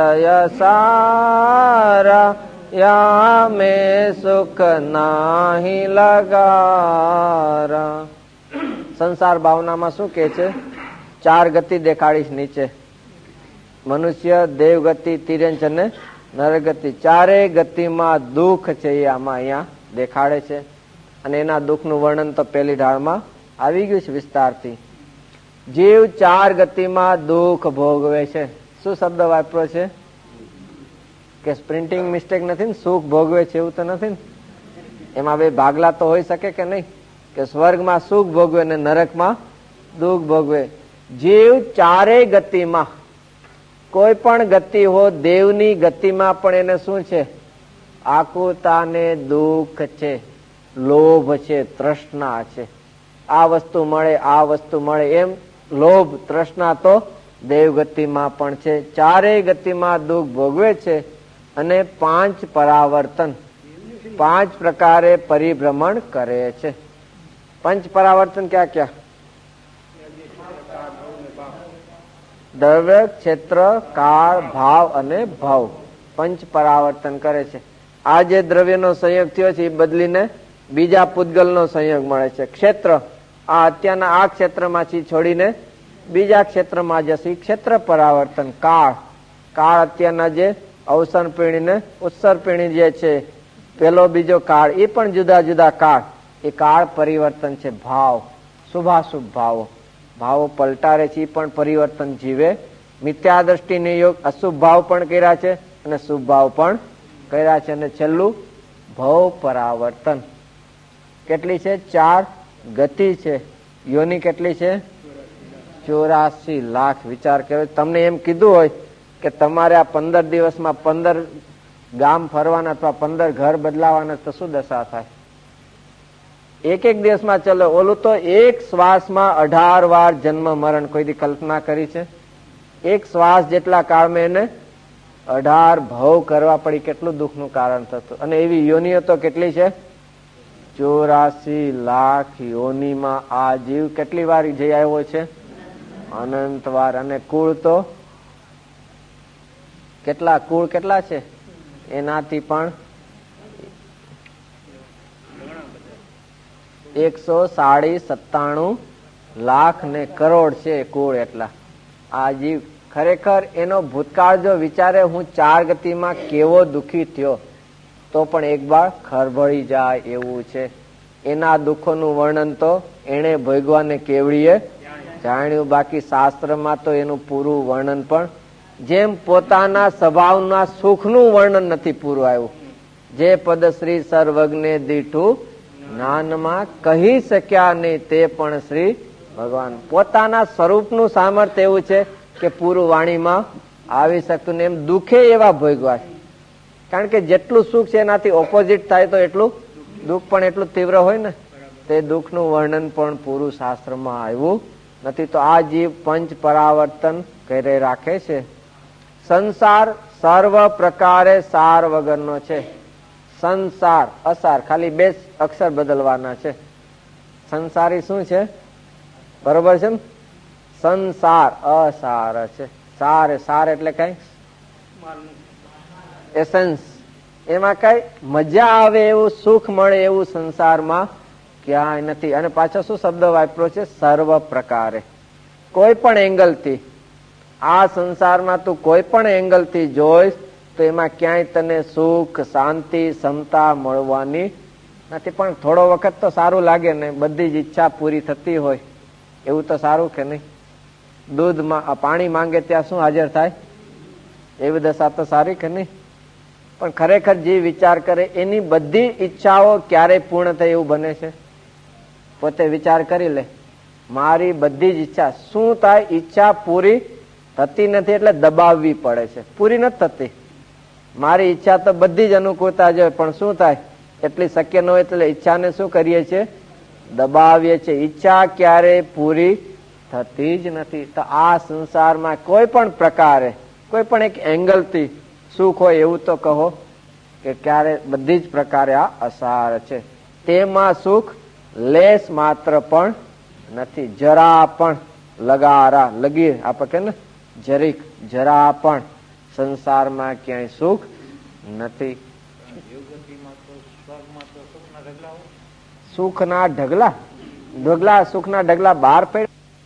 યસારા, યા મેં સુખ નાહી લગારા. સંસાર ભાવનામાં શું કે છે? ચાર ગતિ દેખાડીશ નીચે. મનુષ્ય, દેવગતિ, તિર્યંચ અને નરગતિ. ચારેય ગતિમાં દુઃખ છે એ આમાં અહીંયા દેખાડે છે. અને એના દુઃખનું વર્ણન તો પેલી ઢાળમાં આવી ગયું છે વિસ્તારથી. જીવ ચાર ગતિમાં દુઃખ ભોગવે છે. શું શબ્દ વાપરો છે? કે પ્રિન્ટિંગ મિસ્ટેક નથી ને? સુખ ભોગવે છે એવું તો નથી ને? એમાં બે ભાગલા તો હોઈ શકે કે નહીં? કે સ્વર્ગમાં સુખ ભોગવે ને નરકમાં દુઃખ ભોગવે. જીવ ચારેય ગતિમાં, કોઈ પણ ગતિ હો, દેવની ગતિમાં પણ એને શું છે? આકુતા ને દુઃખ છે, લોભ છે, તૃષ્ણા છે. આ વસ્તુ મળે, આ વસ્તુ મળે એમ લોભ તૃષ્ણા તો દેવગતિમાં પણ છે. ચારેય ગતિમાં દુઃખ ભોગવે છે. અને પાંચ પરાવર્તન, પાંચ પ્રકારે પરિભ્રમણ કરે છે. પંચ પરાવર્તન ક્યાં ક્યાં? દ્રવ્ય, ક્ષેત્ર, કાળ, ભાવ અને ભાવ. પંચ પરાવર્તન કરે છે. આ જે દ્રવ્યનો સંયોગ થયો છે એ બદલીને બીજા પૂતગલનો સંયોગ મળે છે. ક્ષેત્ર, આ અત્યારના આ ક્ષેત્રમાંથી છોડીને બીજા ક્ષેત્રમાં જશે, ક્ષેત્ર પરાવર્તન. કાળ, કાળ અત્યારના જે અવસર પીણી ને ઉત્સર પીણી જે છે, પેલો બીજો કાળ, એ પણ જુદા જુદા કાળ, એ કાળ પરિવર્તન છે. ભાવ, શુભાશુભ ભાવો, ભાવો પલટારે છે, એ પણ પરિવર્તન જીવે. મિથ્યા દ્રષ્ટિ નિયોગ, અશુભ ભાવ પણ કર્યા છે અને શુભ ભાવ પણ કર્યા છે. અને છેલ્લું ભવ પરાવર્તન. કેટલી છે? ચાર ગતિ છે. યોની કેટલી છે? ચોરાસી લાખ. વિચાર કર્યો, તમને એમ કીધું હોય કે તમારે આ પંદર દિવસમાં પંદર ગામ ફરવાના અથવા પંદર ઘર બદલાવાના, તો શું દશા થાય? એક એક દિવસમાં ચલો. ઓલું તો એક શ્વાસમાં અઢાર વાર જન્મ મરણ. કોઈ દી કલ્પના કરી છે? એક શ્વાસ જેટલા કાળમાં એને અઢાર ભવ કરવા પડી. કેટલું દુઃખનું કારણ થતું. અને એવી યોનિઓ તો કેટલી છે? ચોરાસી લાખ યોનીમાં આ જીવ કેટલી વાર જઈ આવ્યો છે? અનંત વાર. અને કુળ તો કેટલા? કુળ કેટલા છે? એનાથી પણ એકસો સાડી સત્તાણું લાખ ને કરોડ છે કુળ. એટલા આ જીવ. ખરેખર એનો ભૂતકાળ જો વિચારે, હું ચાર ગતિમાં કેવો દુઃખી થયો, તો પણ એક બાર ખરભળી જાય એવું છે. એના દુઃખોનું વર્ણન તો એને ભોગવાને કેવડીએ જાણ્યું. બાકી શાસ્ત્રમાં તો એનું પૂરું વર્ણન પણ, જેમ પોતાના સ્વભાવના સુખનું વર્ણન નથી પૂરું આવ્યું. જે પદ શ્રી સર્વજ્ઞે દીઠું જ્ઞાનમાં કહી શક્યા નહીં, તે પણ શ્રી ભગવાન. પોતાના સ્વરૂપનું સામર્થ્ય એવું છે કે પૂરું વાણીમાં આવી શકતું ને. એમ દુઃખે એવા ભોગવા. કારણ કે જેટલું સુખ છે એનાથી ઓપોઝિટ થાય તો એટલું દુઃખ પણ એટલું તીવ્ર હોય ને. તે દુઃખનું વર્ણન પણ પૂરું શાસ્ત્રમાં આવ્યું નથી. તો આ જીવ પંચ પરાવર્તન કરી રાખે છે. સંસાર સર્વ પ્રકારે સાર વગરનો છે. સંસાર, અસાર, ખાલી બે અક્ષર બદલવાના છે. સંસારી શું છે? બરોબર છે ને? સંસાર અસાર છે. સાર, સાર એટલે કઈ એસન્સ. એમાં કઈ મજા આવે એવું, સુખ મળે એવું સંસારમાં ક્યાંય નથી. અને પાછો શું શબ્દ વાપરો છે? સર્વ પ્રકારે. કોઈ પણ એંગલ થી આ સંસારમાં તું કોઈ પણ એંગલ થી જોઈશ તો એમાં ક્યાંય તને સુખ, શાંતિ, સમતા મળવાની નથી. પણ થોડો વખત તો સારું લાગે ને, બધી જ ઈચ્છા પૂરી થતી હોય એવું તો સારું કે નહીં? દૂધમાં પાણી માંગે ત્યાં શું હાજર થાય? એવી દશા તો સારી કે નહીં? પણ ખરેખર જે વિચાર કરે એની બધી ઈચ્છાઓ ક્યારે પૂર્ણ થાય એવું બને છે? પોતે વિચાર કરી લે. મારી બધી જ ઈચ્છા શું થાય? ઈચ્છા પૂરી થતી નથી એટલે દબાવવી પડે છે. પૂરી નથી થતી. મારી ઈચ્છા તો બધી જ અનુકૂળતા જોઈએ, પણ શું થાય? એટલી શક્ય ન હોય એટલે ઈચ્છાને શું કરીએ છીએ? દબાવીએ છીએ. ઈચ્છા ક્યારે પૂરી થતી જ નથી. તો આ સંસારમાં કોઈ પણ પ્રકારે, કોઈ પણ એક એંગલથી સુખ હોય એવું તો કહો કે ક્યારે બધી જ પ્રકારે આ અસાર છે. તેમાં સુખ લેસ માત્ર પણ નથી, જરા પણ, લગારા લગીર આપણે કે ને જરીક, જરા પણ સંસારમાં ક્યાંય સુખ નથી. સુખના ઢગલા ઢગલા સુખના ઢગલા બહાર પડ્યા.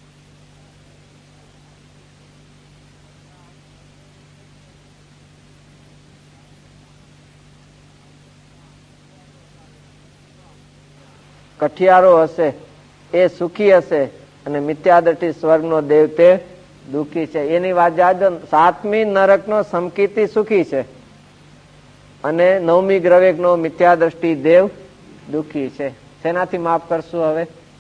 કઠિયારો હશે એ સુખી હશે અને મિથ્યાદૃષ્ટિ સ્વર્ગનો દેવ તે દુઃખી છે. એની વાત જાજો. સાતમી નરકનો સમકીર્તિ સુખી છે અને નવમી ગ્રવેકનો મિથ્યાદૃષ્ટિ દેવ દુઃખી છે. શેનાથી માફ કરશું? હવે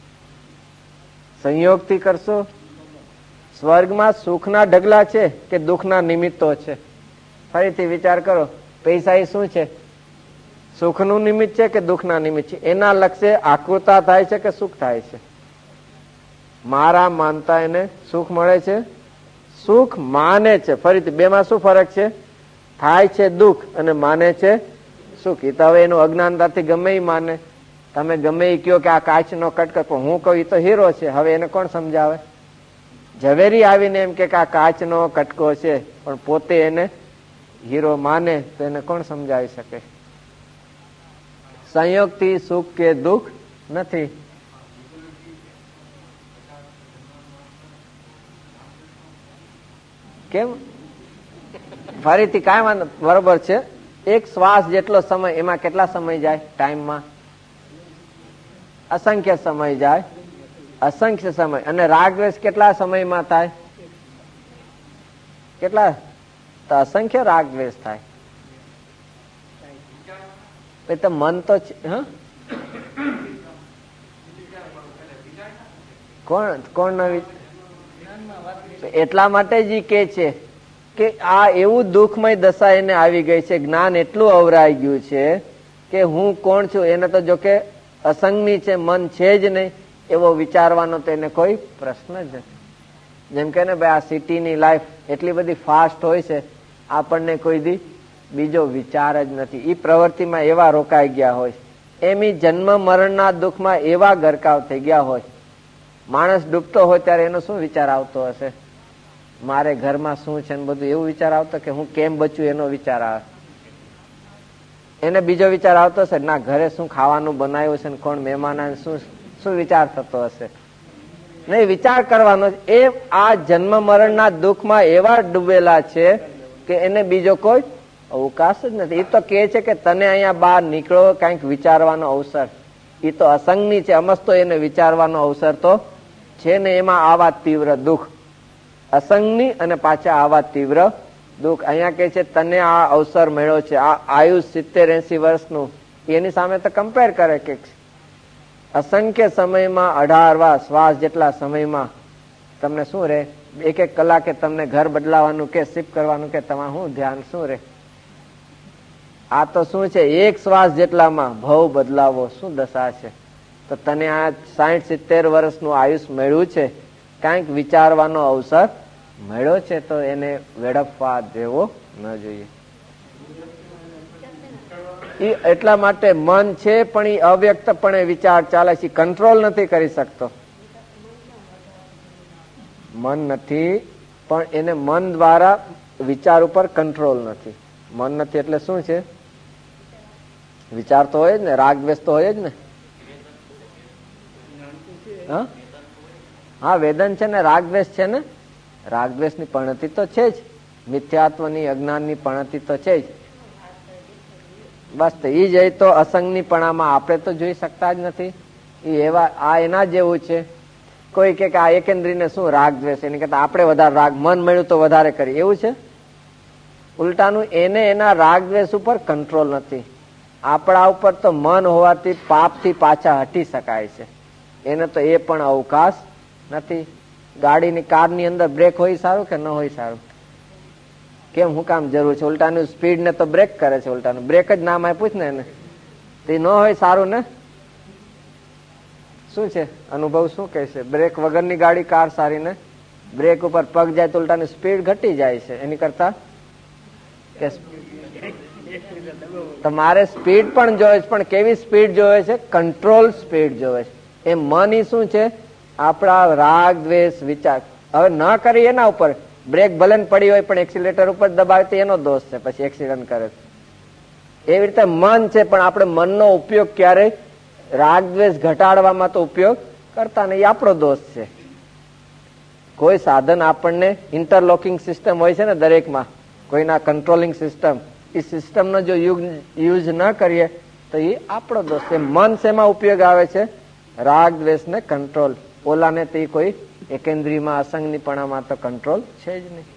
સંયોગથી કરશો? સ્વર્ગમાં સુખના ઢગલા છે કે દુઃખના નિમિત્તો છે? ફરીથી વિચાર કરો. પૈસા એ શું છે? સુખનું નિમિત્ત છે કે દુઃખના નિમિત્ત છે? એના લક્ષ્ય આકૃતા થાય છે કે સુખ થાય છે? મારા માનતા એને સુખ મળે છે, સુખ માને છે. ફરીથી બેમાં શું ફરક છે? થાય છે દુઃખ અને માને છે સુખ. એ તો હવે એનું અજ્ઞાનતાથી ગમે એ માને. તમે ગમે એ કયો કે આ કાચનો કટકો, હું કહું એ તો હીરો છે. હવે એને કોણ સમજાવે? ઝવેરી આવીને એમ કે આ કાચનો કટકો છે પણ પોતે એને હીરો માને તો એને કોણ સમજાવી શકે? સંયોગથી સુખ કે દુઃખ નથી. કેમ? ફરીથી કાંઈ વાંધો, બરોબર છે. એક શ્વાસ જેટલો સમય, એમાં કેટલા સમય જાય? ટાઈમમાં અસંખ્ય સમય જાય, અસંખ્ય સમય. અને રાગદ્વેષ કેટલા સમયમાં થાય? કેટલા? તો અસંખ્ય રાગદ્વેષ થાય. તો મન તો કોણ કોણ નવી? એટલા માટે જ કે છે કે આ એવું દુઃખમય દશા એને આવી ગઈ છે, જ્ઞાન એટલું અવરાઈ ગયું છે કે હું કોણ છું એને તો જો કે અસંગની છે, મન છે જ નહીં એવો વિચારવાનો તો એને કોઈ પ્રશ્ન જ નથી. જેમ કે ને ભાઈ આ સિટીની લાઈફ એટલી બધી ફાસ્ટ હોય છે, આપણને કોઈ દી બીજો વિચાર જ નથી. એ પ્રવૃત્તિમાં એવા રોકાઈ ગયા હોય, એમ જન્મ મરણના દુઃખમાં એવા ગરકાવ થઈ ગયા હોય. માણસ ડૂબતો હોય ત્યારે એનો શું વિચાર આવતો હશે? મારે ઘરમાં શું છે ને બધું એવું વિચાર આવતો કે હું કેમ બચું એનો વિચાર આવે. એને બીજો વિચાર આવતો હશે ના ઘરે શું ખાવાનું બનાવ્યું છે ને કોણ મહેમાન, શું શું વિચાર થતો હશે? નહીં, વિચાર કરવાનો. એ આ જન્મ મરણના દુઃખમાં એવા ડૂબેલા છે કે એને બીજો કોઈ અવકાશ જ નથી. એ તો કે છે કે તને અહીંયા બહાર નીકળો કઈક વિચારવાનો અવસર. એ તો અસંગની છે, અમસ્તો તો એને વિચારવાનો અવસર તો છે ને. એમાં આવા તીવ્ર દુઃખ અસંગની અને પાછા આવા તીવ્ર દુઃખ. અહીંયા કે છે તને આ અવસર મળ્યો છે, આ આયુષ સિત્તેર એસી વર્ષનું, એની સામે તો કમ્પેર કરે કે અસંખ્ય સમયમાં અઢારવા શ્વાસ જેટલા સમયમાં તમને શું રે? એક એક કલાકે તમને ઘર બદલાવાનું કે શિફ્ટ કરવાનું કે તમારે શું ધ્યાન શું રે? આ તો શું છે? એક શ્વાસ જેટલામાં ભવ બદલાવો શું દશા છે? તો તને આ સાઠ સિત્તેર વર્ષનું આયુષ મળ્યું છે, કાંઈક વિચારવાનો અવસર મળ્યો છે, તો એને વેડફવા દેવો ન જોઈએ. એ એટલા માટે મન છે પણ એ અવ્યક્તપણે વિચાર ચાલે છે, કંટ્રોલ નથી કરી શકતો. મન નથી પણ એને મન દ્વારા વિચાર ઉપર કંટ્રોલ નથી. મન નથી એટલે શું છે? વિચાર તો હોય જ ને, રાગ દ્વેષ તો હોય જ ને. હા, વેદન છે ને, રાગ દ્વેષ છે ને. રાગ દ્વેષ ની પણતિ તો છે જ, મિથ્યાત્વની અજ્ઞાનની પણતિ તો છે જ. બસ એ જ તો અસંગની પણામાં આપણે તો જોઈ શકતા જ નથી. એ એવા આ એના જેવું છે. કોઈ કે આ એકેન્દ્રીને શું રાગ દ્વેષ, એની કરતા આપણે વધારે રાગ, મન મળ્યું તો વધારે કરી, એવું છે. ઉલટાનું એને એના રાગ દ્વેષ ઉપર કંટ્રોલ નથી. આપણા ઉપર તો મન હોવાથી પાપથી પાછા હટી શકાય છે, એને તો એ પણ અવકાશ નથી. ગાડીની કારની અંદર બ્રેક હોય સારું કે ન હોય સારું? કેમ, હું કામ જરૂર છે? ઉલટાનું સ્પીડ ને તો બ્રેક કરે છે, ઉલટાનું બ્રેક જ નામ આપ્યું છે ને એને. તે ન હોય સારું ને? શું છે અનુભવ, શું કહે છે? બ્રેક વગરની ગાડી કાર સારી ને બ્રેક ઉપર પગ જાય તો ઉલટાની સ્પીડ ઘટી જાય છે. એની કરતા કે તમારે સ્પીડ પણ જોવે છે, પણ કેવી સ્પીડ જોવે છે? કંટ્રોલ સ્પીડ જોવે છે. એ મન ઈ શું છે? આપણા રાગ દ્વેષ વિચાર. હવે ન કરી એના ઉપર, બ્રેક ભલે પડી હોય પણ એક્સિલેટર ઉપર દબાવે તો એનો દોષ છે, પછી એક્સિડન્ટ કરે. એવી રીતે મન છે, પણ આપણે મનનો ઉપયોગ ક્યારેય રાગ દ્વેષ ઘટાડવામાં તો ઉપયોગ કરતા નહીં, આપણો દોષ છે. કોઈ સાધન આપણને ઇન્ટરલોકિંગ સિસ્ટમ હોય છે ને દરેકમાં, કોઈના કંટ્રોલિંગ સિસ્ટમ, એ સિસ્ટમનો જો યુઝ ન કરીએ તો એ આપણો દોષ છે. મન શેમાં ઉપયોગ આવે છે? રાગ દ્વેષ ને કંટ્રોલ. ઓલાને તે કોઈ એકેન્દ્રીયમાં અસંગનીપણામાં તો કંટ્રોલ છે જ નહીં.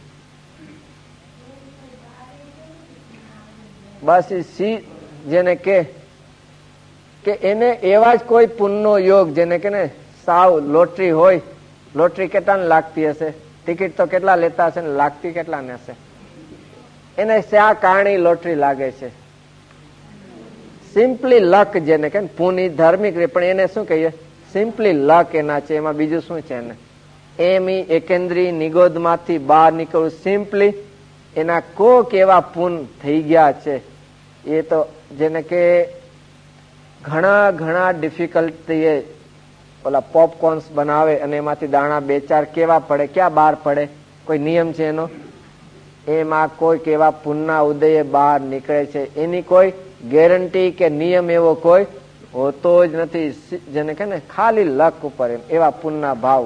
બસ એ સી જેને કે કે એને એવા જ કોઈ પુણ્યનો યોગ, જેને કે ને સાવ લોટરી હોય, લોટરી કેટલાને લાગતી હશે? ટિકિટ તો કેટલા લેતા હશે ને લાગતી કેટલા ને હશે? એને શા કારણે લોટરી લાગે છે? સિમ્પલી લક, જેને કે પુની ધાર્મિક, પણ એને શું કહીએ? સિમ્પલી લક એના છે. એમાં બીજું શું છે? એને એમ એકેન્દ્રી નિગોદ માંથી બહાર નીકળવું, સિમ્પલી એના કોક એવા પૂન થઈ ગયા છે. એ તો જેને કે ઘણા ઘણા ડિફિકલ્ટી ઓલા પોપકોર્ન્સ બનાવે અને એમાંથી દાણા બે ચાર કેવા પડે, ક્યાં બહાર પડે? કોઈ નિયમ છે એનો? એમાં કોઈ કેવા પુનના ઉદય બહાર નીકળે છે. એની કોઈ ગેરંટી કે નિયમ એવો કોઈ હોતો જ નથી. જેને કે ને ખાલી લક ઉપર એમ એવા પુનના ભાવ.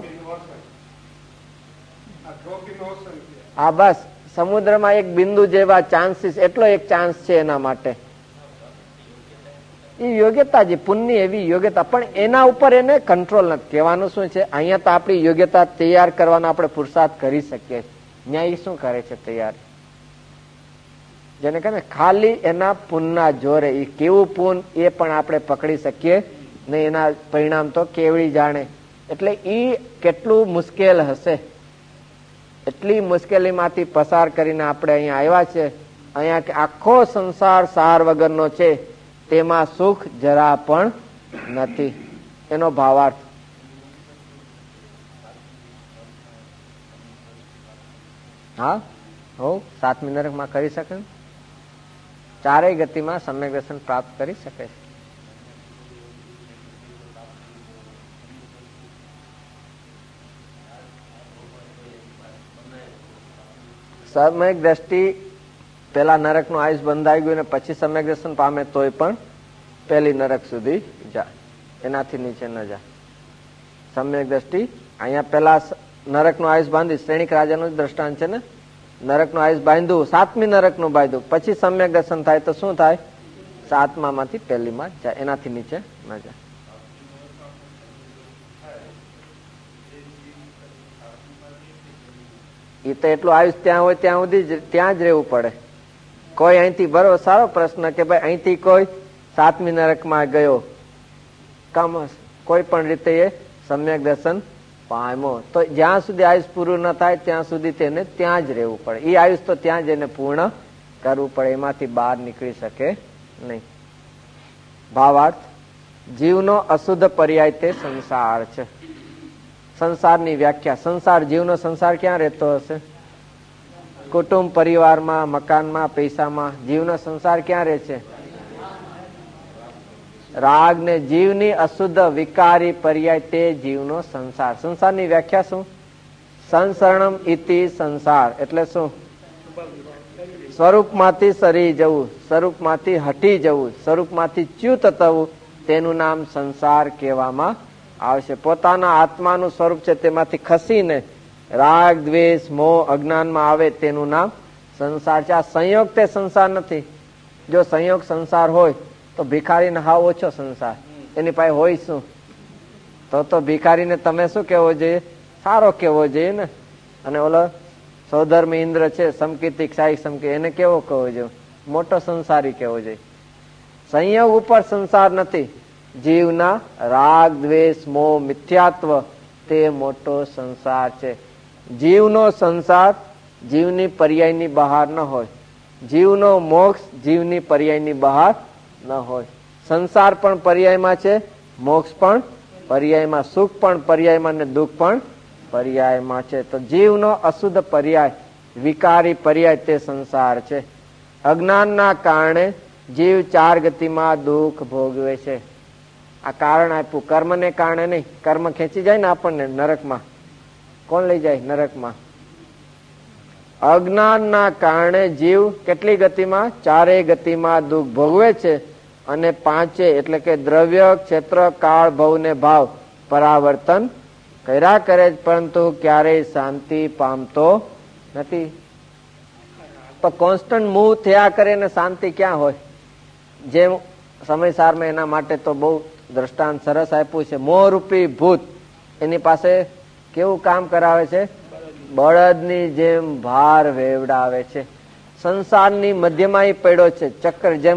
આ બસ સમુદ્રમાં એક બિંદુ જેવા ચાન્સીસ, એટલો એક ચાન્સ છે એના માટે. એ યોગ્યતા જે પુણ્ય એવી યોગ્યતા, પણ એના ઉપર એને કંટ્રોલ નથી. કહેવાનું શું છે? અહીંયા તો આપણી યોગ્યતા તૈયાર કરવાનો આપણે પુરુષાર્થ કરી શકીએ. ન્યાય શું કરે છે? તૈયાર, જેને કહે ને ખાલી એના પુનના જોરે. એ કેવું પુન એ પણ આપણે પકડી શકીએ ને એના પરિણામ તો કેવડી જાણે. એટલે એ કેટલું મુશ્કેલ હશે. એટલી મુશ્કેલીમાંથી પસાર કરીને આપણે અહીંયા આવ્યા છે. અહીંયા આખો સંસાર સાર વગરનો છે, તેમાં સુખ જરા પણ નથી. એનો ભાવાર્થ. હા હો સાતમી નરકમાં કરી શકે, ચારેય ગતિમાં સમ્યક દર્શન પ્રાપ્ત કરી શકે છે. સમ્યક દ્રષ્ટિ પેલા નરક નું આયુષ બંધાઈ ગયું ને પછી સમ્યક દર્શન પામે તોય પણ પેલી નરક સુધી જાય, એનાથી નીચે ન જાય. સમ્યક દ્રષ્ટિ અહીંયા પેલા નરક નું આયુષ બાંધી, શ્રેણિક રાજાનું દ્રષ્ટાંત છે ને, નરક નું આયુષ બાંધ્યું, સાતમી નરક નું બાંધ્યું, પછી સમ્યક દર્શન થાય તો શું થાય? સાતમા માંથી પહેલી માં જાય, એનાથી નીચે ન જાય. એ તો એટલું આયુષ ત્યાં હોય ત્યાં સુધી ત્યાં જ રહેવું પડે. કોઈ અહીંથી, બરોબર, સારો પ્રશ્ન કે ભાઈ અહીંથી કોઈ સાતમી નરકમાં ગયો, કમ કોઈ પણ રીતે એ સમ્યક દર્શન પામ્યો, તો જ્યાં સુધી આયુષ પૂરું ન થાય ત્યાં સુધી તેને ત્યાં જ રહેવું પડે. એ આયુષ તો ત્યાં જ એને પૂર્ણ કરવું પડે, એમાંથી બહાર નીકળી શકે નહીં. ભાવાર્થ, જીવનો અશુદ્ધ પર્યાય તે સંસાર છે. સંસારની વ્યાખ્યા, સંસાર, જીવનો સંસાર ક્યાં રહેતો હશે? કુટુંબ, પરિવારમાં, મકાનમાં, પૈસામાં. જીવનો સંસાર ક્યાં રહે છે? રાગ ને જીવની અશુદ્ધ વિકારી પર્યાય તે જીવનો સંસાર. સંસારની વ્યાખ્યા શું? સંસરણમ ઇતિ સંસાર એટલે શું? સ્વરૂપમાંથી સરી જવું, સ્વરૂપમાંથી હટી જવું, સ્વરૂપમાંથી ચ્યુત થવું, તેનું નામ સંસાર કહેવામાં આવશે. પોતાના આત્માનું સ્વરૂપ છે તેમાંથી ખસીને રાગ, દ્વેષ, મોહ, અજ્ઞાનમાં આવે તેનું નામ સંસાર છે. આ સંયોગ તે સંસાર નથી. જો સંયોગ સંસાર હોય તો ભિખારીને હાવ ઓછો સંસાર, એની પાસે હોય શું? તો તો ભિખારીને તમે શું કેવો જોઈએ? સારો કેવો જોઈએ ને. અને ઓલો સૌધર્મ ઇન્દ્ર છે, સમકીર્તિક શાહી સમકી, એને કેવો કહેવો જોઈએ? મોટો સંસારી કેવો જોઈએ. સંયોગ ઉપર સંસાર નથી. જીવના રાગ, દ્વેષ, મોહ, મિથ્યાત્વ તે મોટો સંસાર છે. જીવનો સંસાર જીવની પર્યાયની બહાર ન હોય, જીવનો મોક્ષ જીવની પર્યાયની બહાર ન હોય. સંસાર પણ પર્યાયમાં છે, મોક્ષ પણ પર્યાયમાં, સુખ પણ પર્યાયમાં ને દુઃખ પણ પર્યાયમાં છે. તો જીવનો અશુદ્ધ પર્યાય, વિકારી પર્યાય તે સંસાર છે. અજ્ઞાનના કારણે જીવ ચાર ગતિમાં દુઃખ ભોગવે છે. આ કારણ આપ્યું, કર્મને કારણે નહીં. કર્મ ખેંચી જાય ને આપણને નરકમાં. કોણ લઈ જાય નરકમાં? અજ્ઞાનના કારણે જીવ કેટલી ગતિમાં? ચારેય ગતિમાં દુઃખ ભોગવે છે. અને પાંચે એટલે કે દ્રવ્ય, ક્ષેત્ર, કાળ, ભવ ને ભાવ પરાવર્તન કર્યા કરે, પરંતુ ક્યારેય શાંતિ પામતો નથી. તો કોન્સ્ટન્ટ મૂવ થયા કરે ને શાંતિ ક્યાં હોય? જેમ સમયસારમાં એના માટે તો બહુ દ્રષ્ટાંત સરસ આપ્યું છે. મોહરૂપી ભૂત એની પાસે કેવું કામ કરાવે છે? બળદની જેમ ભાર વેવડાવે છે. સંસારની મધ્યમાં પડ્યો છે, ચક્ર જેમ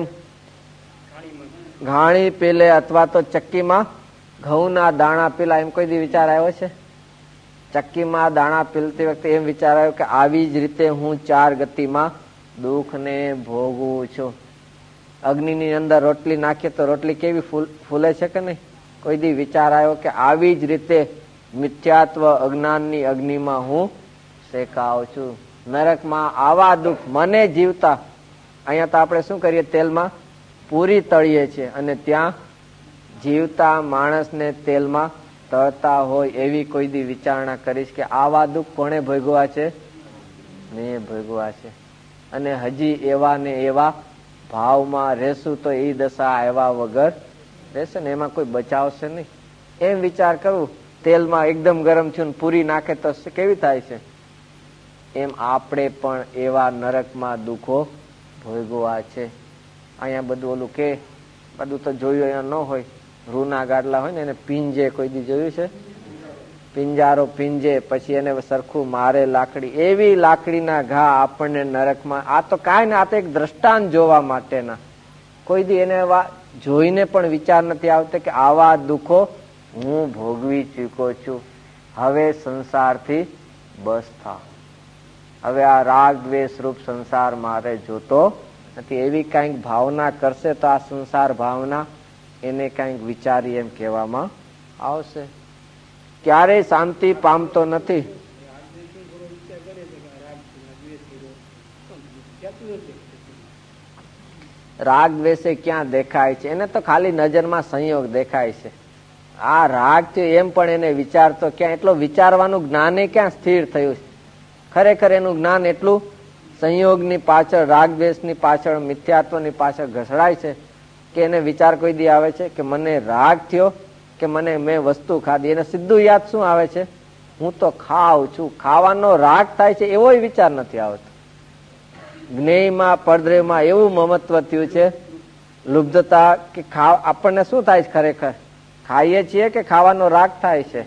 ઘાણી પીલે અથવા તો ચક્કીમાં ઘઉંના દાણા પીલા, એમ કોઈ દી વિચાર આવ્યો છે? ચક્કીમાં દાણા પીલતી વખતે એમ વિચાર આવ્યો કે આવી જ રીતે હું ચાર ગતિમાં દુઃખને ભોગવું છું. અગ્નિની અંદર રોટલી નાખીએ તો રોટલી કેવી ફૂલે છે કે નહીં? કોઈ દી વિચાર આવ્યો કે આવી જ રીતે મિથ્યાત્વ અજ્ઞાનની અગ્નિમાં હું શેકાવ છું. નરકમાં આવા દુઃખ મને જીવતા, અહીંયા તો આપણે શું કરીએ? તેલમાં પૂરી તળીએ છીએ અને ત્યાં જીવતા માણસને તેલમાં તળતા હોય એવી કોઈ દી વિચારણા કરીશ કે આવા દુઃખ કોણે ભોગવા છે? મેં ભોગવા છે. અને હજી એવા ને એવા ભાવમાં રહેશું તો એ દશા આવ્યા વગર રહેશે ને, એમાં કોઈ બચાવશે નહીં. એમ વિચાર કરવું. તેલમાં એકદમ ગરમ થયું પૂરી નાખે તો કેવી થાય છે? એમ આપણે પણ એવા નરકમાં દુઃખો ભોગવા છે. અહીંયા બધું ઓલું કે બધું તો જોયું અહીંયા ન હોય. રૂના ગાડલા હોય ને એને પિંજે, કોઈ દી જોયું છે? પિંજારો પિંજે, પછી એને સરખું મારે લાકડી. એવી લાકડીના ઘા આપણને નરકમાં. આ તો કાંઈ ને, આ તો એક દ્રષ્ટાંત જોવા માટેના. કોઈ દી એને જોઈને પણ વિચાર નથી આવતો કે આવા દુઃખો હું ભોગવી ચૂક્યો છું. હવે સંસારથી બસ થાવ. હવે આ રાગ દ્વેષ રૂપ સંસાર મારે જોતો નથી. એવી કઈક ભાવના કરશે તો આ સંસાર ભાવના એને કઈક વિચારી એમ કહેવામાં આવશે. ક્યારેય શાંતિ પામતો નથી. રાગ દ્વેષે ક્યાં દેખાય છે? એને તો ખાલી નજરમાં સંયોગ દેખાય છે. આ રાગ છે એમ પણ એને વિચારતો ક્યાં? એટલો વિચારવાનું જ્ઞાને ક્યાં સ્થિર થયું છે? ખરેખર એનું જ્ઞાન એટલું સંયોગની પાછળ, રાગ દ્વેષની પાછળ, મિથ્યાત્વની પાછળ ઘસડાય છે કે એને વિચાર કોઈ દી આવે છે કે મને રાગ થયો કે મને મેં વસ્તુ ખાધી? એને સીધું યાદ શું આવે છે? હું તો ખાવ છું. ખાવાનો રાગ થાય છે એવો વિચાર નથી આવતો. જ્ઞેયમાં, પરદ્રવ્યમાં એવું મમત્વ થયું છે, લુબ્ધતા કે આપણને શું થાય છે? ખરેખર ખાઈએ છીએ કે ખાવાનો રાગ થાય છે?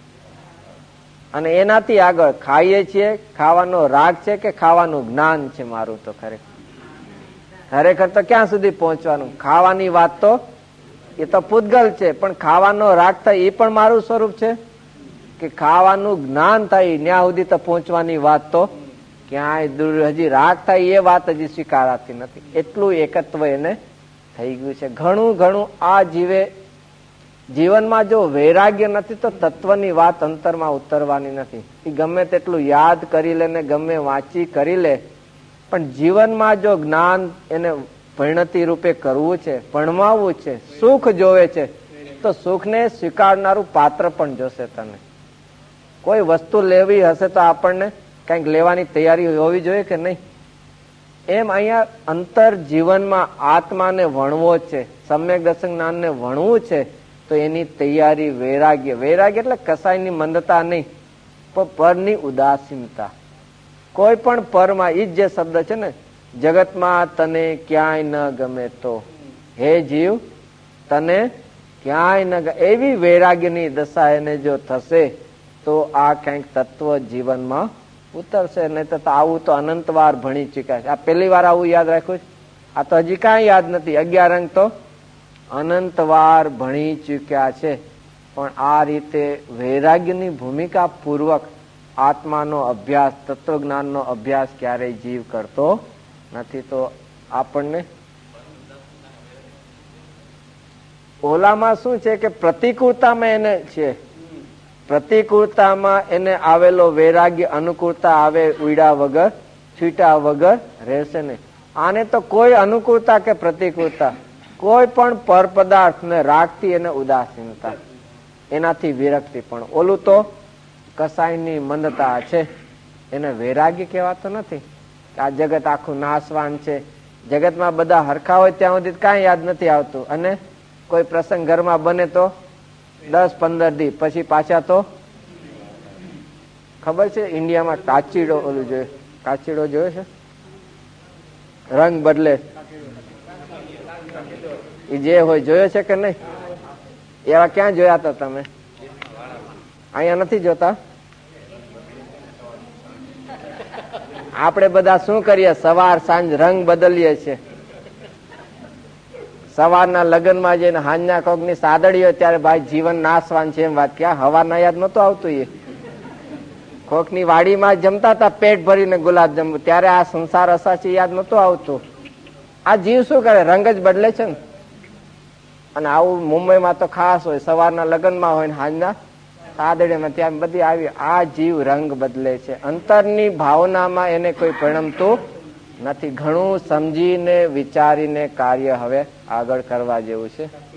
અને એનાથી આગળ ખાઈએ છીએ, ખાવાનો રાગ છે કે ખાવાનું જ્ઞાન છે મારું? તો ખરેખર ખરેખર તો ક્યાં સુધી પહોંચવાનું? ખાવાની વાત તો એ તો પૂતગલ છે, પણ ખાવાનો રાગ થાય એ પણ મારું સ્વરૂપ છે કે ખાવાનું જ્ઞાન થાય ત્યાં સુધી તો પહોંચવાની વાત તો ક્યાંય દૂર. હજી રાગ થાય એ વાત હજી સ્વીકારાતી નથી. એટલું એકત્વ એને થઈ ગયું છે. ઘણું ઘણું આ જીવે જીવનમાં જો વૈરાગ્ય નથી તો તત્વની વાત અંતરમાં ઉતરવાની નથી. એ ગમે તેટલું યાદ કરી લે ને ગમે વાંચી કરી લે, પણ જીવનમાં જો જ્ઞાન એને પરિણતિ રૂપે કરવું છે, ભણવાવું છે, સુખ જોવે છે, તો સુખને સ્વીકારનારું પાત્ર પણ જોશે. તને કોઈ વસ્તુ લેવી હશે તો આપણને કંઈક લેવાની તૈયારી હોવી જોઈએ કે નહીં? એમ અહીંયા અંતર જીવનમાં આત્માને ભણવો છે, સમ્યક દર્શન જ્ઞાનને ભણવું છે, તો એની તૈયારી વૈરાગ્ય. વૈરાગ્ય એટલે કસાયની મંદતા નહીં, પણ પરની ઉદાસીનતા. કોઈ પણ પરમાં ઈ જ જે શબ્દ છે ને, જગતમાં તને ક્યાંય ન ગમે તો હે જીવ તને ક્યાંય ન ગમે, એવી વૈરાગ્યની દશા એને જો થશે તો આ કંઈક તત્વ જીવનમાં ઉતરશે. નહીં તો આવું તો અનંત વાર ભણી ચૂક્યા છે. આ પહેલી વાર આવું યાદ રાખ્યું છે? આ તો હજી કાંઈ યાદ નથી. અગિયાર અંક તો અનંત વાર ભણી ચૂક્યા છે. પણ આ રીતે વૈરાગ્યની ભૂમિકા પૂર્વક આત્માનો અભ્યાસ, તત્વજ્ઞાનનો અભ્યાસ ક્યારેય જીવ કરતો નથી. તો આપણને ઓલામાં શું છે કે પ્રતિકૂળતામાં એને છે, પ્રતિકૂળતામાં એને આવેલો વૈરાગ્ય અનુકૂળતા આવે ઉડ્યા વગર, છૂટા વગર રહેશે ને. આને તો કોઈ અનુકૂળતા કે પ્રતિકૂળતા, કોઈ પણ પર પદાર્થને રાખતી એને ઉદાસીનતા, એનાથી વિરક્તિ. પણ ઓલું તો કસાયની મંદતા છે, એને વૈરાગ્ય કહેવાતો નથી. આ જગત આખું નાશવાન છે, જગતમાં બધા હરખા હોય ત્યાં સુધી કાંઈ યાદ નથી આવતું, અને કોઈ પ્રસંગ ઘરમાં બને તો દસ પંદર દી પછી પાછા તો ખબર છે ઇન્ડિયામાં કાચીડો ઓલું જોયું, કાચીડો જોયો છે, રંગ બદલે એ જે હોય, જોયો છે કે નહીં? એવા ક્યાં જોયા હતા તમે? અહીંયા નથી જોતા. આપણે બધા શું કરીએ, સવાર સાંજ રંગ બદલીએ છીએ. સવારના લગ્નમાં જઈને હાંજના કોકની સાદડી હોય ત્યારે ભાઈ જીવન નાશવાન છે એમ વાત. ક્યાં હવારના યાદ નતું આવતું? એ કોકની વાડીમાં જમતા હતા પેટ ભરીને ગુલાબ જમવું, ત્યારે આ સંસાર અસાચી યાદ નતું આવતું. આ જીવ શું કરે, રંગ જ બદલે છે ને. અને આવું મુંબઈમાં તો ખાસ હોય, સવારના લગ્નમાં હોય ને હાંજના સાદડીમાં ત્યાં બધી આવી. આ જીવ રંગ બદલે છે, અંતરની ભાવનામાં એને કોઈ પરિણમતું નથી. ઘણું સમજીને વિચારીને કાર્ય હવે આગળ કરવા જેવું છે.